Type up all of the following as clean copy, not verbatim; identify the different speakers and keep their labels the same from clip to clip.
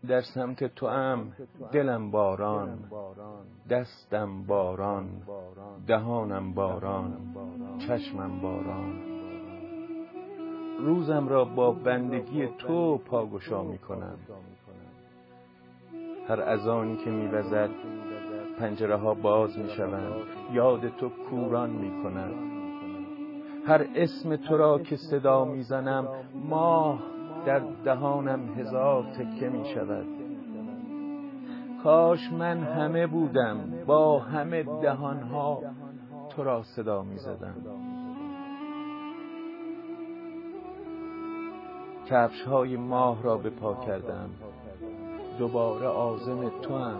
Speaker 1: در سمت توام دلم باران، دستم باران، دهانم باران، چشمم باران. روزم را با بندگی تو پاگشا می کنم. هر اذانی که می وزد پنجره ها باز می شوند، یاد تو کوران می کنم. هر اسم تو را که صدا می زنم ماه در دهانم هزار تکه می شود. کاش من همه بودم با همه دهانها تو را صدا می زدم. کفش های ماه را به پا کردم، دوباره عازم تو هم.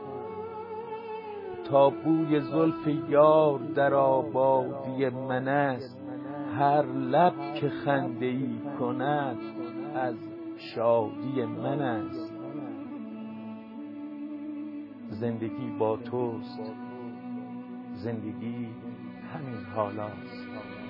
Speaker 1: تا بوی زلف یار در آبادی من است، هر لب که خنده ای کند از شادی من است. زندگی با توست، زندگی همین حالاست.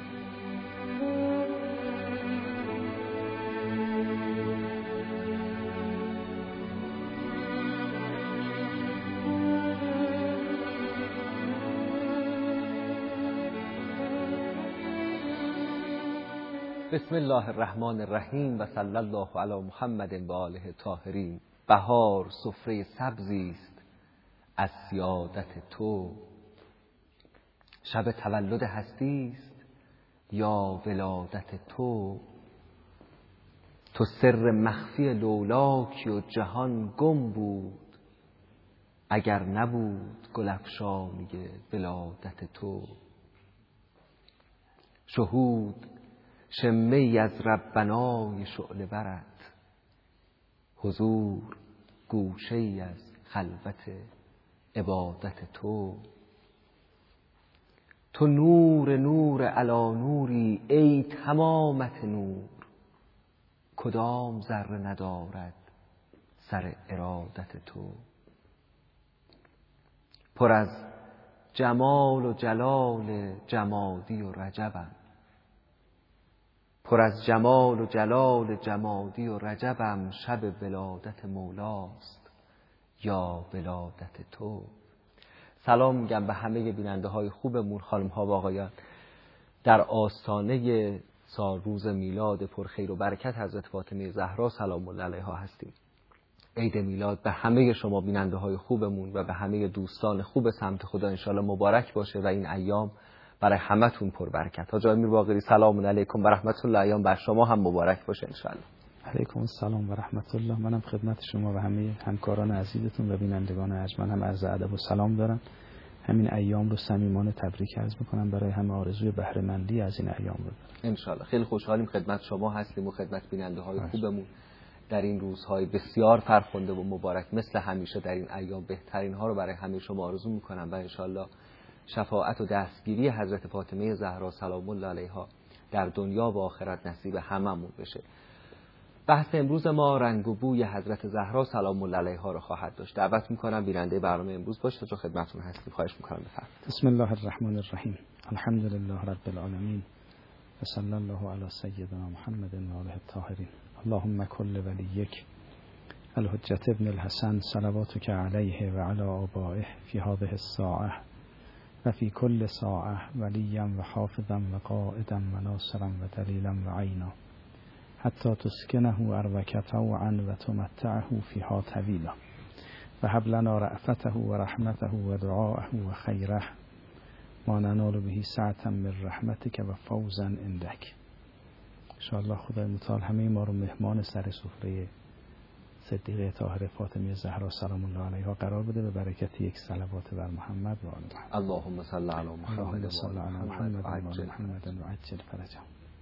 Speaker 2: بسم الله الرحمن الرحیم و صلی الله علی محمد و آله الطاهرین. بهار سفره سبزی است از سیادت تو. شب تولد هستی است یا ولادت تو. تو سر مخفی لولاکی و جهان گم بود، اگر نبود گل افشانی ولادت تو. شهود شمه ای از ربنای شعله برت، حضور گوشه ای از خلوت عبادت تو. تو نور نور علی نوری ای تمامت نور، کدام ذره ندارد سر ارادت تو. پر از جمال و جلال جمادی و رجبم، پر از جمال و جلال جمادی و رجبم. شب ولادت مولاست یا ولادت تو. سلام میگم به همه بیننده های خوبمون، خانم ها و آقایان. در آستانه روز میلاد پرخیر و برکت حضرت فاطمه زهرا سلام الله علیها هستیم. عید میلاد به همه شما بیننده های خوبمون و به همه دوستان خوب سمت خدا انشالله مبارک باشه و این ایام برای همتون پر برکت. حاج امیر باقری سلام علیکم و رحمت الله. ایام بر شما هم مبارک باشه انشالله.
Speaker 3: علیکم السلام و رحمت الله. منم خدمت شما و همه همکاران عزیزتون و بینندگان ارجمند هم عرض ادب و سلام دارم. همین ایام رو صمیمانه تبریک عرض می‌کنم، برای همه آرزوی بهره مندی از این ایام رو دارم
Speaker 2: انشالله. خیلی خوشحالیم خدمت شما هستیم و خدمت بیننده های خوبمون در این روزهای بسیار فرخنده و مبارک. مثل همیشه در این ایام بهترین ها رو برای همه شما آرزو می‌کنم و انشالله شفاعت و دستگیری حضرت فاطمه زهرا سلام الله علیها در دنیا و آخرت نصیب هممون بشه. بحث امروز ما رنگ و بوی حضرت زهرا سلام الله علیها رو خواهد داشت. دعوت میکنم بیننده برنامه امروز باشید تا خدمتتون هستیم. خواهش میکنم بفرمایید.
Speaker 3: بسم الله الرحمن الرحیم. الحمد لله رب العالمین و صلی الله علی سیدنا محمد و آله الطاهرین. اللهم کل ولیک الحجة ابن الحسن صلواتک علیه و علی آبائه فی هذه الساعه و فی کل ساعه ولیا و حافظا و قائدا و ناصرا و دلیلا و عینا حتی تسکنه اروک طوعا و تمتعه فیها طویلا و هب لنا رأفته و رحمته و دعاءه و خیره ما ننال به سعة من رحمتک و فوزا عندک. انشاءالله خدای متعال همه ما رو مهمان سر سفره صدیقه طاهره فاطمه زهرا سلام الله علیها قرار بده به برکت یک صلوات بر محمد و آل محمد.
Speaker 2: اللهم صل علی محمد
Speaker 3: و عجل فرجه.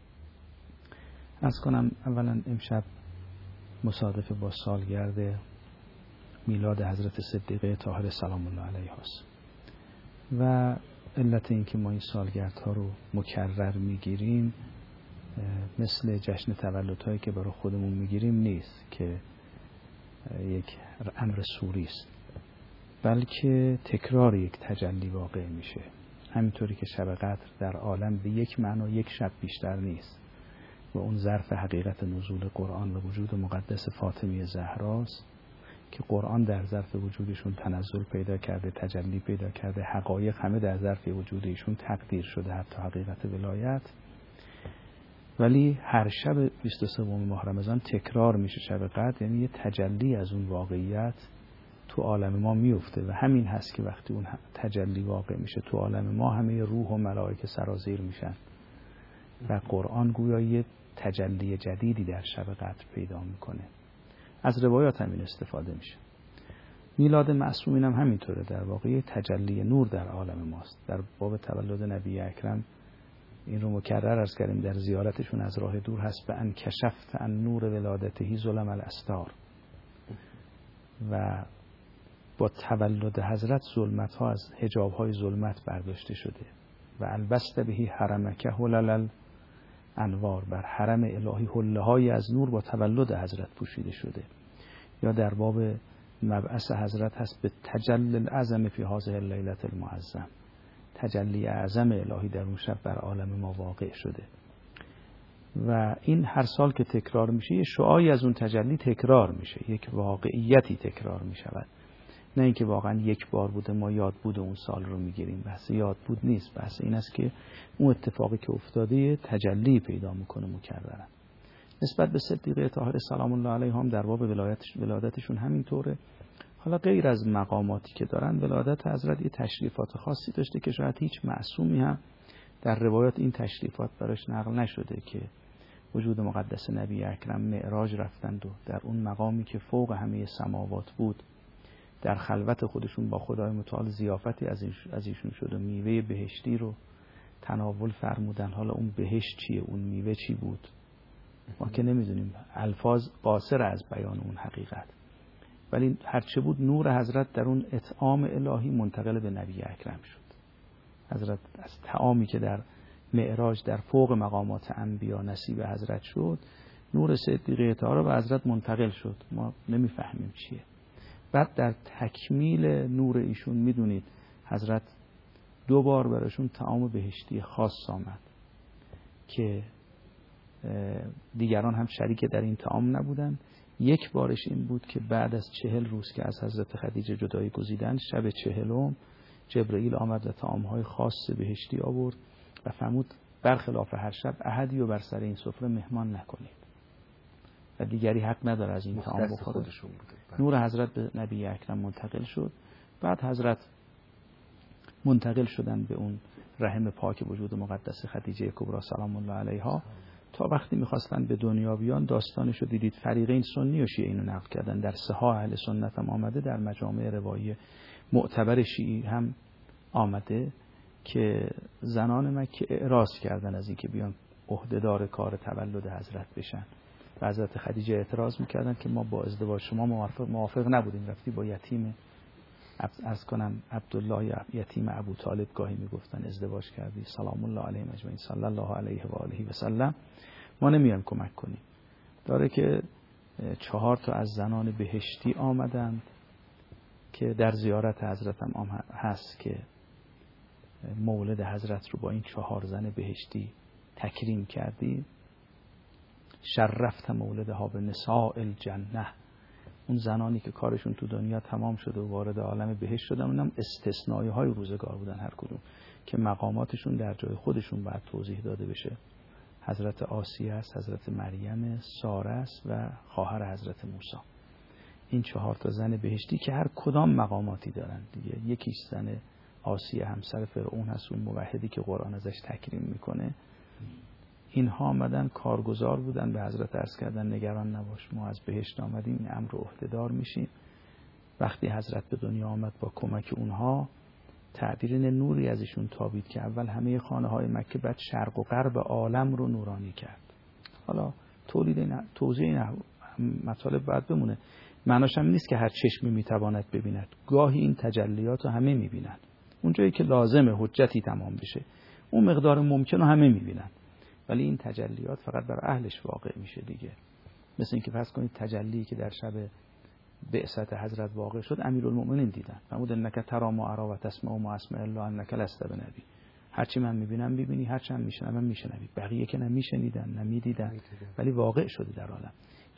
Speaker 3: از کنم اولا امشب مصادف با سالگرد میلاد حضرت صدیقه طاهره سلام الله علیها است و علت این که ما این سالگردها رو مکرر میگیریم مثل جشن تولدهایی که برای خودمون میگیریم نیست که یک امر سوری است، بلکه تکرار یک تجلی واقع میشه. همینطوری که شب قدر در عالم به یک معنا یک شب بیشتر نیست و اون ظرف حقیقت نزول قرآن و وجود مقدس فاطمه زهراست که قرآن در ظرف وجودشون تنزل پیدا کرده، تجلی پیدا کرده، حقایق همه در ظرف وجود ایشون تقدیر شده، حتی حقیقت ولایت. ولی هر شب 23 ماه رمضان تکرار میشه شب قدر، یعنی یه تجلی از اون واقعیت تو عالم ما میفته و همین هست که وقتی اون تجلی واقع میشه تو عالم ما، همه روح و ملائکه سرازیر میشن و قرآن گویا یه تجلی جدیدی در شب قدر پیدا میکنه. از روایات همین استفاده میشه. میلاد معصومین هم همینطوره، در واقع تجلی نور در عالم ماست. در باب تولد نبی اکرم این رو مکرر عرض کردیم، در زیارتشون از راه دور هست به ان کشفت ان نور ولادته ظلم الاستار، و با تولد حضرت ظلمت ها از حجاب های ظلمت برداشته شده و البست بهی حرمک هلل انوار، بر حرم الهی حله های از نور با تولد حضرت پوشیده شده. یا در باب مبعث حضرت هست به تجلی العظم فی هذه اللیلة المعظم، تجلی اعظم الهی در اون شب بر عالم ما واقع شده. و این هر سال که تکرار میشه یه شعاعی از اون تجلی تکرار میشه، یک واقعیتی تکرار میشود، نه اینکه واقعا یک بار بوده ما یاد بود اون سال رو میگیریم. بحث یاد بود نیست، بحث این است که اون اتفاقی که افتاده تجلی پیدا میکنه مکررن. نسبت به صدیقه طاهره سلام الله علیه هم در باب ولادتشون همینطوره. حالا غیر از مقاماتی که دارن، ولادت حضرت یه تشریفات خاصی داشته که شاید هیچ معصومی هم در روایات این تشریفات براش نقل نشده، که وجود مقدس نبی اکرم معراج رفتند و در اون مقامی که فوق همه سماوات بود در خلوت خودشون با خدای متعال ضیافتی از ایشون شد و میوه بهشتی رو تناول فرمودن. حالا اون بهشت چیه، اون میوه چی بود، ما که نمیدونیم، الفاظ قاصر از بیان اون حقیقت. ولی هرچه بود نور حضرت در اون اطعام الهی منتقل به نبی اکرم شد. حضرت از طعامی که در معراج در فوق مقامات انبیا نصیب حضرت شد، نور صدیقه طاهره به حضرت منتقل شد، ما نمیفهمیم چیه. بعد در تکمیل نور ایشون میدونید حضرت 2 بار براشون طعام بهشتی خاص آمد که دیگران هم شریک در این طعام نبودن. یک بارش این بود که بعد از 40 روز که از حضرت خدیجه جدایی گزیدن، شب 40 جبرئیل آمد و طعام‌های خاص بهشتی آورد و فرمود برخلاف هر شب احدی رو بر سر این سفره مهمان نکنید و دیگری حق نداره از این طعام بخوره. نور حضرت به نبی اکرم منتقل شد. بعد حضرت منتقل شدن به اون رحم پاک وجود مقدس خدیجه کبری سلام الله علیها. تا وقتی میخواستن به دنیا بیان داستانشو دیدید، فریقین سنی و شیعه اینو نقل کردن، در صحاح اهل سنت هم آمده، در مجامع روایی معتبر شیعی هم آمده که زنان مکه اعراض کردن از اینکه بیان عهدهدار کار تولد حضرت بشن و حضرت خدیجه اعتراض میکردن که ما با ازدواج شما موافق نبودیم، رفتی با یتیم از کنم عبدالله یتیم ابو طالب گاهی میگفتن ازدواج کردی، سلام الله علیه اجمعین صلی الله علیه و آله و سلم، ما نمیایم کمک کنیم. داره که 4 از زنان بهشتی آمدند که در زیارت حضرت هم هست که مولد حضرت رو با این 4 زن بهشتی تکریم کردی. شرفت مولدها به نساء الجنه، اون زنانی که کارشون تو دنیا تمام شده و وارد عالم بهشت شدن، اونم استثنایی های روزگار بودن هر کدوم که مقاماتشون در جای خودشون باید توضیح داده بشه. حضرت آسیه است، حضرت مریم، ساره است و خواهر حضرت موسی. این 4 زن بهشتی که هر کدام مقاماتی دارن دیگه. یکیش زن آسیه همسر فرعون هست، اون موحدی که قرآن ازش تکریم میکنه. اینها آمدن کارگزار بودن، به حضرت عرض کردن نگران نباش، ما از بهشت آمدیم، این امر عهدهدار میشیم. وقتی حضرت به دنیا آمد با کمک اونها تعبیر نوری از ایشون تابید که اول همه خانه های مکه، بعد شرق و غرب عالم رو نورانی کرد. حالا توضیح این مطالب باید بمونه، معناش هم نیست که هر چشمی میتواند ببیند، گاهی این تجلیات رو همه میبینن، اونجایی که لازمه حجتی تمام بشه اون مقدار ممکن رو همه میبینن، ولی این تجلیات فقط بر اهلش واقع میشه دیگه. مثل اینکه فرض کنید تجلی که در شب بعثت حضرت واقع شد، امیرالمؤمنین دیدن، فرمود انک تری ما اری و تسمع ما اسمع الا انک لست بنبی، هرچی من میبینم میبینی، هرچی من میشنوم میشنوی. بقیه که نمیشنیدن نمیدیدن ولی واقع شده در عالم.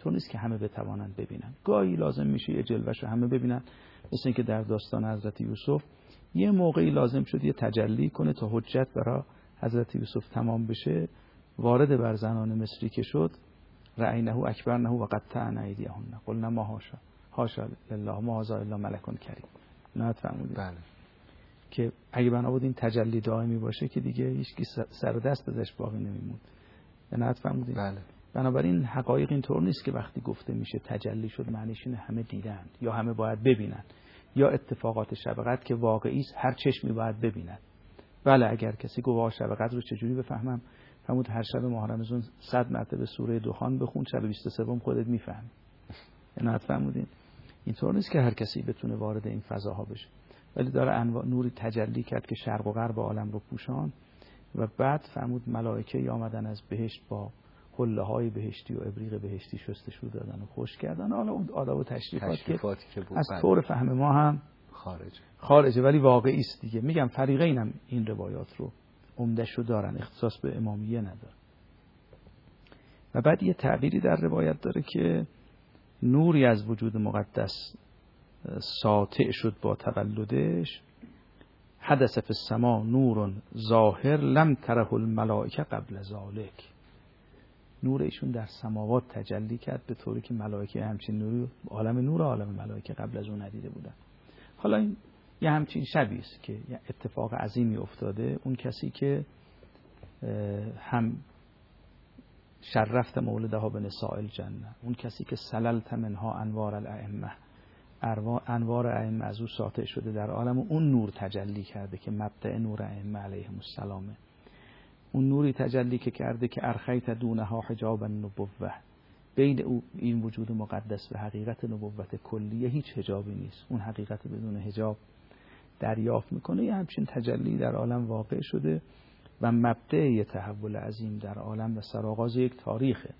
Speaker 3: طور نیست که همه بتوانند ببینن. گاهی لازم میشه یه جلوه‌شو همه ببینن، مثل اینکه در داستان حضرت یوسف یه موقعی لازم شد یه تجلی کنه تا حجت برای حضرت یوسف تمام بشه. وارد بر زنان مصری که شد، رأینه اکبرنه و قطعن ایدیهن قلنا ما حاشا لله ما هذا الا ملک کریم. نه فهمیدید؟
Speaker 2: بله.
Speaker 3: که اگه بنا بود این تجلی دائمی باشه که دیگه هیچکی سر دست ازش باقی نمیموند. نه فهمیدید؟
Speaker 2: بله.
Speaker 3: بنابراین حقایق اینطور نیست که وقتی گفته میشه تجلی شد معنیش اینه همه دیدن یا همه باید ببینن، یا اتفاقات شب قدر که واقعی است هر چشمی باید ببیند. بله اگر کسی گفت شب قدر رو چجوری بفهمم؟ فرمود هر شب ماه رمضان 100 مرتبه سوره دخان بخون، شب 23 خودت میفهمی. نه فهمیدین؟ اینطور نیست که هر کسی بتونه وارد این فضاها بشه، ولی داره انواع نوری تجلی کرد که شرق و غرب عالم رو پوشان. و بعد فرمود ملائکه آمدن از بهشت با حله های بهشتی و ابریق بهشتی شستشو دادن و خوش کردن. حالا اون آداب و تشریفاتی که بود از طور فهم ما هم خارجه ولی واقعی است دیگه. میگم فریقین هم این روایات رو عمده‌شو دارن، اختصاص به امامیه نداره. و بعد یه تعبیری در روایت داره که نوری از وجود مقدس ساطع شد با تولدش، حدث فی السما نور ظاهر لم تره الملائکه قبل ذالک. نور ایشون در سماوات تجلی کرد به طوری که ملائکه همچین نوری عالم نور عالم ملائکه قبل از اون ندیده بودن. حالا این یه همچین شبیه است که یه اتفاق عظیمی افتاده. اون کسی که هم شرفت مولدها به نساء الجنه، اون کسی که سللت منها انوار الائمه، انوار ائمه از او ساطع شده در عالم، اون نور تجلی کرده که مبدأ نور ائمه علیهم السلام. اون نوری تجلی که کرده که ارخیت دونها حجاب النبوه، بین او این وجود مقدس و حقیقت نبوت کلیه هیچ حجابی نیست، اون حقیقت بدون حجاب دریافت میکنه. یه همچین تجلی در عالم واقع شده و مبدأ یه تحول عظیم در عالم و سرآغاز یک تاریخه.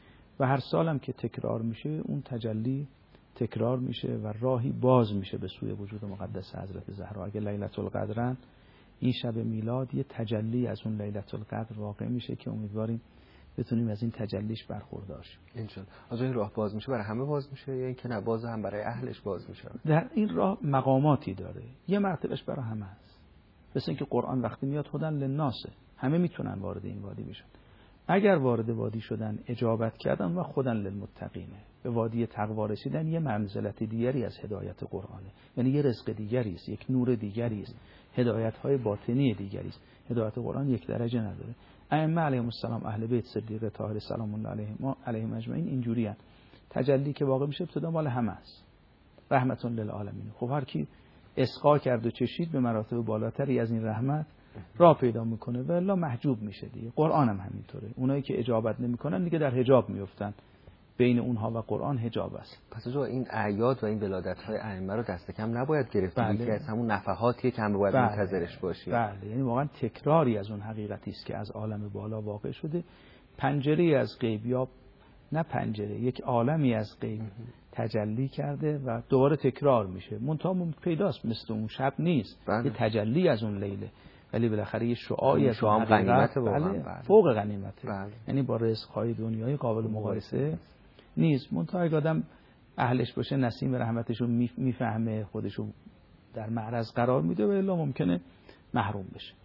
Speaker 3: و هر سالم که تکرار میشه اون تجلی تکرار میشه و راهی باز میشه به سوی وجود مقدس حضرت زهرا. اگه لیلة القدرن این شب میلاد یه تجلی از اون لیلة القدر واقع میشه که امیدواریم بتونیم از این تجلیش برخوردار شیم انشالله.
Speaker 2: از این راه باز میشه برای همه باز میشه یا اینکه نه باز هم برای اهلش باز میشه؟
Speaker 3: در این راه مقاماتی داره، یه مرتبهش برای همه هست. مثل اینکه قرآن وقتی میاد هدی للناس، همه میتونن وارد این وادی بشن. اگر وارد وادی شدن اجابت کردن و هدی للمتقینه، به وادی تقوا رسیدن یه منزلت دیگری از هدایت قرآنه، یعنی یه رزق دیگری است، یک نور دیگری است، هدایت‌های باطنی دیگری است. هدایت قرآن یک درجه نداره. ائمه علیهم السلام، اهل بیت صدیقه طاهره سلام الله علیهم اجمعین اینجوری ان. تجلی که واقع میشه ابتدا مال همه است، رحمت للعالمین. خب هر کی اسقا کرد و چشید به مراتب بالاتری از این رحمت راه پیدا میکنه و الا محجوب میشه دیگه. قرآن هم همینطوره، اونایی که اجابت نمیکنن دیگه در حجاب میافتن، بین اونها و قرآن حجاب است.
Speaker 2: پس جو این اعیاد و این ولادت‌های ائمه رو دست کم نباید گرفت.
Speaker 3: بله.
Speaker 2: که از همون نفحاتیه که هم باید منتظرش باشیم.
Speaker 3: بله، یعنی واقعا تکراری از اون حقیقتی است که از عالم بالا واقع شده. پنجره از غیبیاب، نه پنجره، یک عالمی از غیب تجلی کرده و دوباره تکرار میشه. منتها پیداست مثل اون شب نیست.
Speaker 2: بله.
Speaker 3: یه تجلی از اون لیله، ولی بالاخره یه شعاعی از
Speaker 2: اون غنیمت واقعا.
Speaker 3: بله. فوق غنیمته.
Speaker 2: بله.
Speaker 3: یعنی با رزق‌های دنیای قابل مقایسه نیست. منتها اگه آدم اهلش باشه نسیم رحمتشو میفهمه، خودشو در معرض قرار میده و الا ممکنه محروم بشه.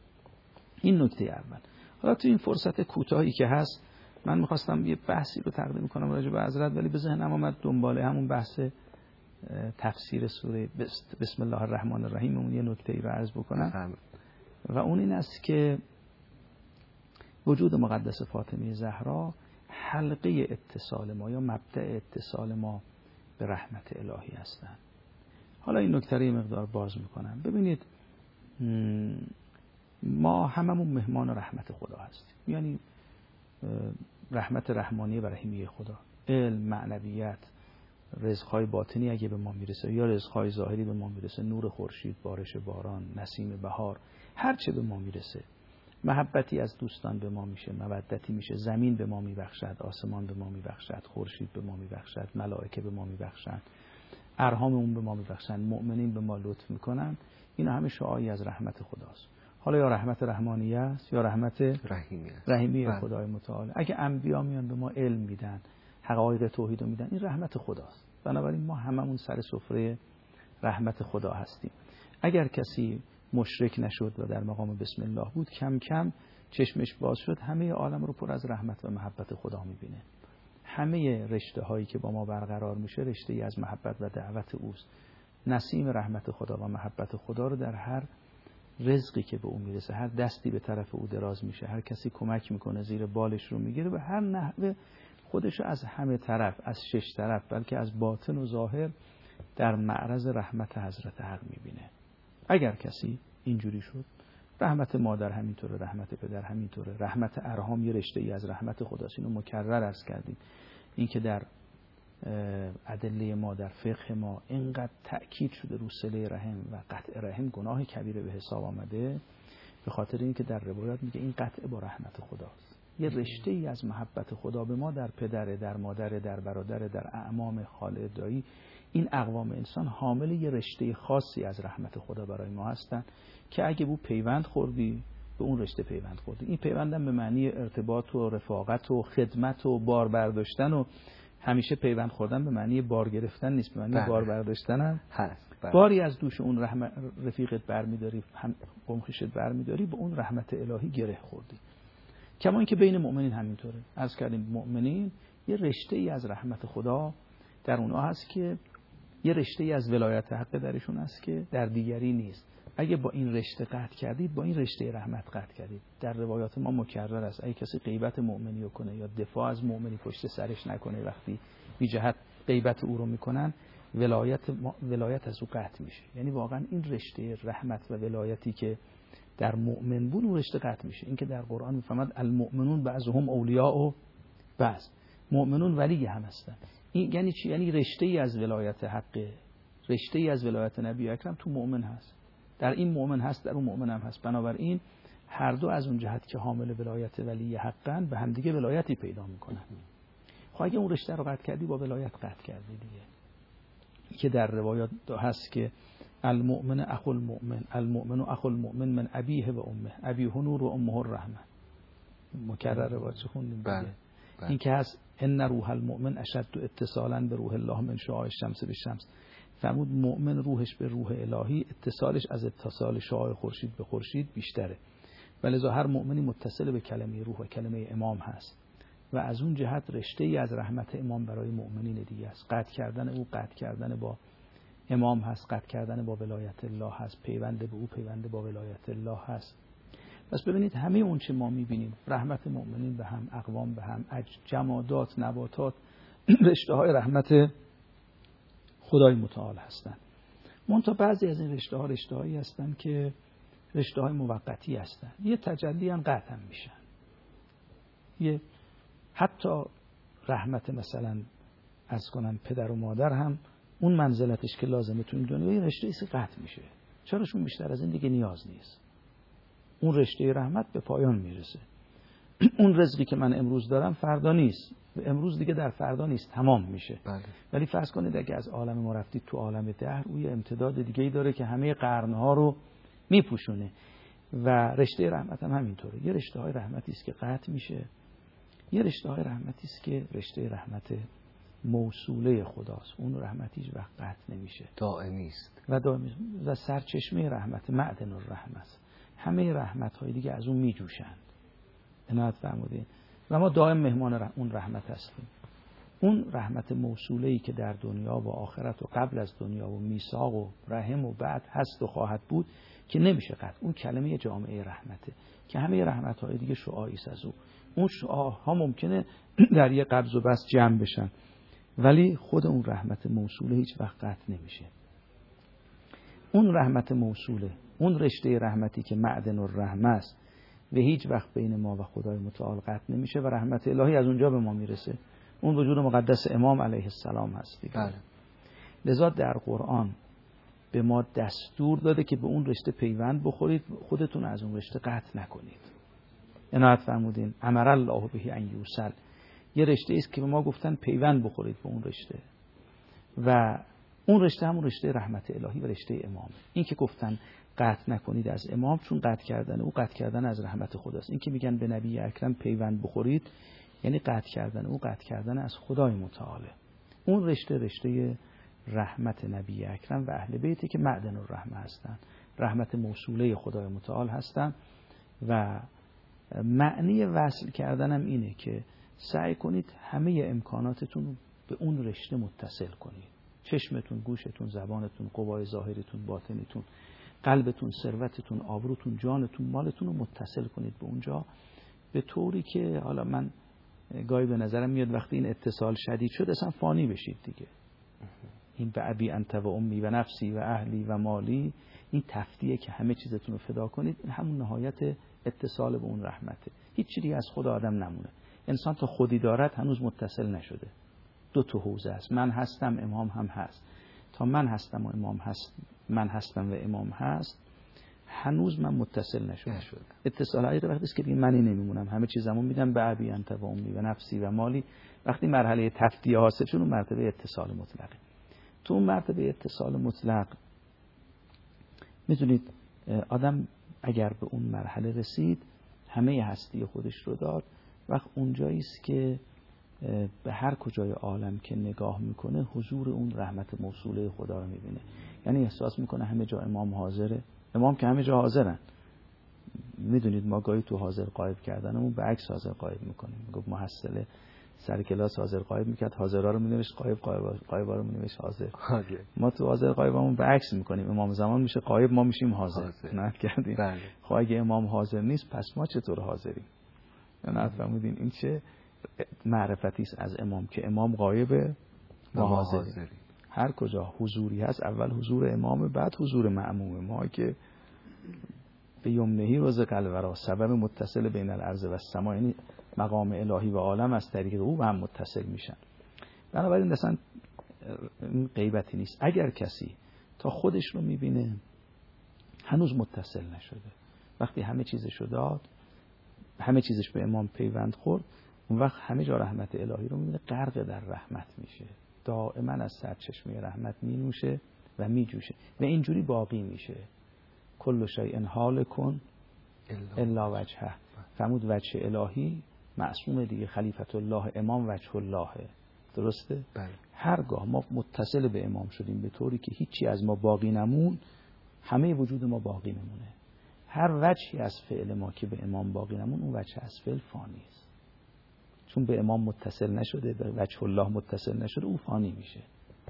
Speaker 3: این نکته اول. حالا تو این فرصت کوتاهی که هست من میخواستم یه بحثی رو تقدیم کنم راجع به حضرت، ولی به ذهنم اومد دنباله همون بحث تفسیر سوره بسم الله الرحمن الرحیم اون یه نکته‌ای رو عرض بکنم و اون این است که وجود مقدس فاطمه زهرا حلقه اتصال ما یا مبدأ اتصال ما به رحمت الهی هستند. حالا این نکته رو مقدار باز میکنم. ببینید ما هممون مهمان رحمت خدا هستیم، یعنی رحمت رحمانی و رحیمی خدا، علم، معنویت، رزق‌های باطنی اگه به ما میرسه یا رزق‌های ظاهری به ما میرسه، نور خورشید، بارش باران، نسیم بهار، هر چه به ما میرسه، محبتی از دوستان به ما میشه، مودتی میشه، زمین به ما میبخشد، آسمان به ما میبخشد، خورشید به ما میبخشد، ملائکه به ما میبخشند، ارحاممون به ما میبخشند، مؤمنین به ما لطف میکنن. این همه شعاعی از رحمت خداست. حالا یا رحمت رحمانیه است یا رحمت رحیمی خدای متعال. اگه انبیا میان به ما علم میدن، حقایق توحید رو میدن، این رحمت خداست. بنابراین ما هممون سر سفره رحمت خدا هستیم. اگر کسی مشرک نشد و در مقام بسم الله بود، کم کم چشمش باز شد، همه عالم رو پر از رحمت و محبت خدا میبینه. همه رشته هایی که با ما برقرار میشه رشته ای از محبت و دعوت اوست. نسیم رحمت خدا و محبت خدا رو در هر رزقی که به او میرسه، هر دستی به طرف او دراز میشه، هر کسی کمک میکنه زیر بالش رو میگیره، به هر نحوه خودشو از همه طرف، از 6 طرف، بلکه از باطن و ظاهر در معرض رحمت حضرت حق میبینه. اگر کسی اینجوری شد، رحمت مادر همینطوره، رحمت پدر همینطوره، رحمت ارحام یه رشته ای از رحمت خداست. اینو مکرر عرض کردیم، این که در ادله ما در فقه ما اینقدر تأکید شده رو صله رحم و قطع رحم گناه کبیره به حساب آمده، به خاطر اینکه در روایات میگه این قطع با رحمت خداست. یه رشته ای از محبت خدا به ما در پدر، در مادر، در برادر، در اعمام، خاله، دایی، این اقوام انسان حامل یه رشته خاصی از رحمت خدا برای ما هستن که اگه بو پیوند خوردی، به اون رشته پیوند خوردی. این پیوندم به معنی ارتباط و رفاقت و خدمت و بار برداشتن، و همیشه پیوند خوردن به معنی بار گرفتن نیست، به معنی بار برداشتن هم هست. باری از دوش اون رفیقت برمیداری، هم قمخشت برمیداری، به اون رحمت الهی گره خوردی. کما اینکه بین مؤمنین همینطوره. عرض کردیم مؤمنین یه رشته ای از رحمت خدا در اونها هست که یه رشته ای از ولایت حق درشون هست که در دیگری نیست. اگه با این رشته قطع کردید، با این رشته رحمت قطع کردید. در روایات ما مکرر است اگه کسی غیبت مؤمنی رو کنه یا دفاع از مؤمنی پشت سرش نکنه، وقتی بی جهت غیبت او رو میکنن، ولایت از او قطع میشه. یعنی واقعا این رشته رحمت و ولایتی که در مؤمن بود، اون رشته قطع میشه. این که در قرآن میفهمد المؤمنون بعضهم اولیاء و بعض، مؤمنون ولی هم هستن. این یعنی چی؟ یعنی رشته ای از ولایت حق، رشته ای از ولایت نبی اکرم تو مؤمن هست. در این مؤمن هست، در اون مؤمن هم هست. بنابراین هر دو از اون جهت که حامل ولایت ولی حقاً به هم دیگه ولایتی پیدا میکنن. خب اگه اون رشته رو قطع کردی، با ولایت قطع کردی دیگه. که در روایات هست که المؤمن اخو المؤمن، المؤمن اخو المؤمن من ابیه و امه، ابیه نور و امه الرحمه. مکرر روایت خوندیم دیگه. این که هست ان روح المؤمن اشد اتصالا به روح الله من شعاع الشمس به شمس. فرمود مؤمن روحش به روح الهی اتصالش از اتصال شعاع خورشید به خورشید بیشتره، ولذا هر مؤمنی متصل به کلمه روح و کلمه امام هست و از اون جهت رشته ای از رحمت امام برای مؤمنین دیگه است. قطع کردن او قطع کردن با امام هست، قطع کردن با ولایت الله هست، پیوند به او پیوند با ولایت الله هست. پس ببینید همه اون چه ما میبینیم، رحمت مؤمنین به هم، اقوام به هم، جمادات، نباتات، رشته های رحمت خدای متعال هستن. منتها بعضی از این رشته ها رشته هایی هستن که رشته های موقتی هستن، یه تجلی هم قطع هم میشن. یه حتی رحمت مثلا از کنم پدر و مادر هم اون منزلتش که لازمه تو این دنیا، یه رشته ایست قطع میشه. چراشون بیشتر از این دیگه نیاز نیست. اون رشته رحمت به پایان میرسه. اون رزقی که من امروز دارم فردا نیست، امروز دیگه در فردا نیست، تمام میشه.
Speaker 2: بله.
Speaker 3: ولی فرض کنید اگه از عالم ما رفتید تو عالم دهر، او یه امتداد دیگه‌ای داره که همه قرنها رو میپوشونه و رشته رحمت هم همینطوره. یه رشته های رحمتی است که قطع میشه، یه رشته های رحمتی است که رشته رحمت موصوله خداست. اون رحمت هیچ وقت قطع نمیشه،
Speaker 2: دائمی است
Speaker 3: و سرچشمه رحمت معدن الرحمت است. همه رحمت های دیگه از اون میجوشند. عنایت فرمودین. و ما دائم مهمان اون رحمت هستیم. اون رحمت موصوله‌ای که در دنیا و آخرت و قبل از دنیا و میثاق و رحم و بعد هست و خواهد بود که نمیشه قطع. اون کلمه جامعه رحمته که همه رحمت‌های دیگه شعاعی است از اون شعاع‌ها ممکنه در یه قبض و بسط جمع بشن، ولی خود اون رحمت موصوله هیچ وقت قطع نمیشه. اون رحمت موصوله، اون رشته رحمتی که معدن الرحمه است و هیچ وقت بین ما و خدای متعال قطع نمیشه و رحمت الهی از اونجا به ما میرسه. اون وجود مقدس امام علیه السلام هست دیگه.
Speaker 2: بله.
Speaker 3: لذا در قرآن به ما دستور داده که به اون رشته پیوند بخورید، خودتون از اون رشته قطع نکنید. عنایت فرمودین امر الله به ان یوصل. یه رشته است که به ما گفتن پیوند بخورید به اون رشته و اون رشته همون رشته رحمت الهی و رشته امام. این که گفتن قطع نکنید از امام، چون قطع کردن او قطع کردن از رحمت خداست. این که میگن به نبی اکرم پیوند بخورید، یعنی قطع کردن از خدای متعاله. اون رشته رحمت نبی اکرم و اهل بیتی که معدن الرحمه هستن، رحمت موصوله خدای متعال هستن. و معنی وصل کردنم اینه که سعی کنید همه امکاناتتون به اون رشته متصل کنید. چشمتون، گوشتون، زبانتون، قوای ظاهریتون، باطنیتون، قلبتون، ثروتتون، آبروتون، جانتون، مالتون رو متصل کنید به اونجا، به طوری که حالا من گاهی به نظرم میاد وقتی این اتصال شدید شد اصلا فانی بشید دیگه. این به ابی انت و امی و نفسی و اهلی و مالی، این تفدیه که همه چیزتون رو فدا کنید، این همون نهایت اتصال به اون رحمته. هیچ چیزی از خود آدم نمونه. انسان تا خودی دارد هنوز متصل نشده. دو تا حوزه است، من هستم، امام هم هست. تا من هستم و امام هست، من هستم و امام هست، هنوز من متصل نشده. اتصال حقیقی وقتی است که دیگه منی نمیمونم، همه چیزمو میدم به ابی انت و امی و نفسی و مالی. وقتی مرحله تفدیه حاصل شد، اون مرتبه اتصال مطلقه. تو اون مرتبه اتصال مطلق میدونید آدم اگر به اون مرحله رسید، همه هستی خودش رو داد، وقت اونجایی است که به هر کجای عالم که نگاه میکنه حضور اون رحمت موصوله خدا رو میبینه. یعنی احساس میکنه همه جا امام حاضره. امام که همه جا حاضرن. میدونید ما گاهی تو حاضر غایب کردنمون به عکس حاضر غایب میکنیم. میگفت محصله سر کلاس حاضر غایب میکرد، حاضرها رو مینوشت غایب، غایبا رو مینوشت حاضر. ما تو حاضر غایبمون به عکس میکنیم. امام زمان میشه غایب، ما میشیم حاضر. نه کردیم. خب اگه امام حاضر نیست پس ما چطور حاضریم؟ نه فهمیدین این چه معرفتی است از امام که امام غایبه ما حاضریم. هر کجا حضوری هست اول حضور امام، بعد حضور مأموم. ما که به یمنهی رزق الورا، سبب متصل بین الارض و السما، یعنی مقام الهی و عالم از طریق او هم متصل میشن. بنابراین اصلا این غیبتی نیست. اگر کسی تا خودش رو میبینه هنوز متصل نشده، وقتی همه چیزشو داد، همه چیزش به امام پیوند خورد، اون وقت همه جا رحمت الهی رو میبینه، غرق در رحمت میشه، دائما از سرچشمه رحمت مینوشه و میجوشه و اینجوری باقی میشه. کل شیء هالک الا وجهه. فرمود وجه الهی معصوم دیگه، خلیفت الله امام وجه الله. درسته؟
Speaker 2: بله.
Speaker 3: هرگاه ما متصل به امام شدیم به طوری که هیچی از ما باقی نمون، همه وجود ما باقی میمونه. هر وجهی از فعل ما که به امام باقی نمون، اون وجه از فعل فانی است. چون به امام متصل نشده، به وجه الله متصل نشده، او فانی میشه.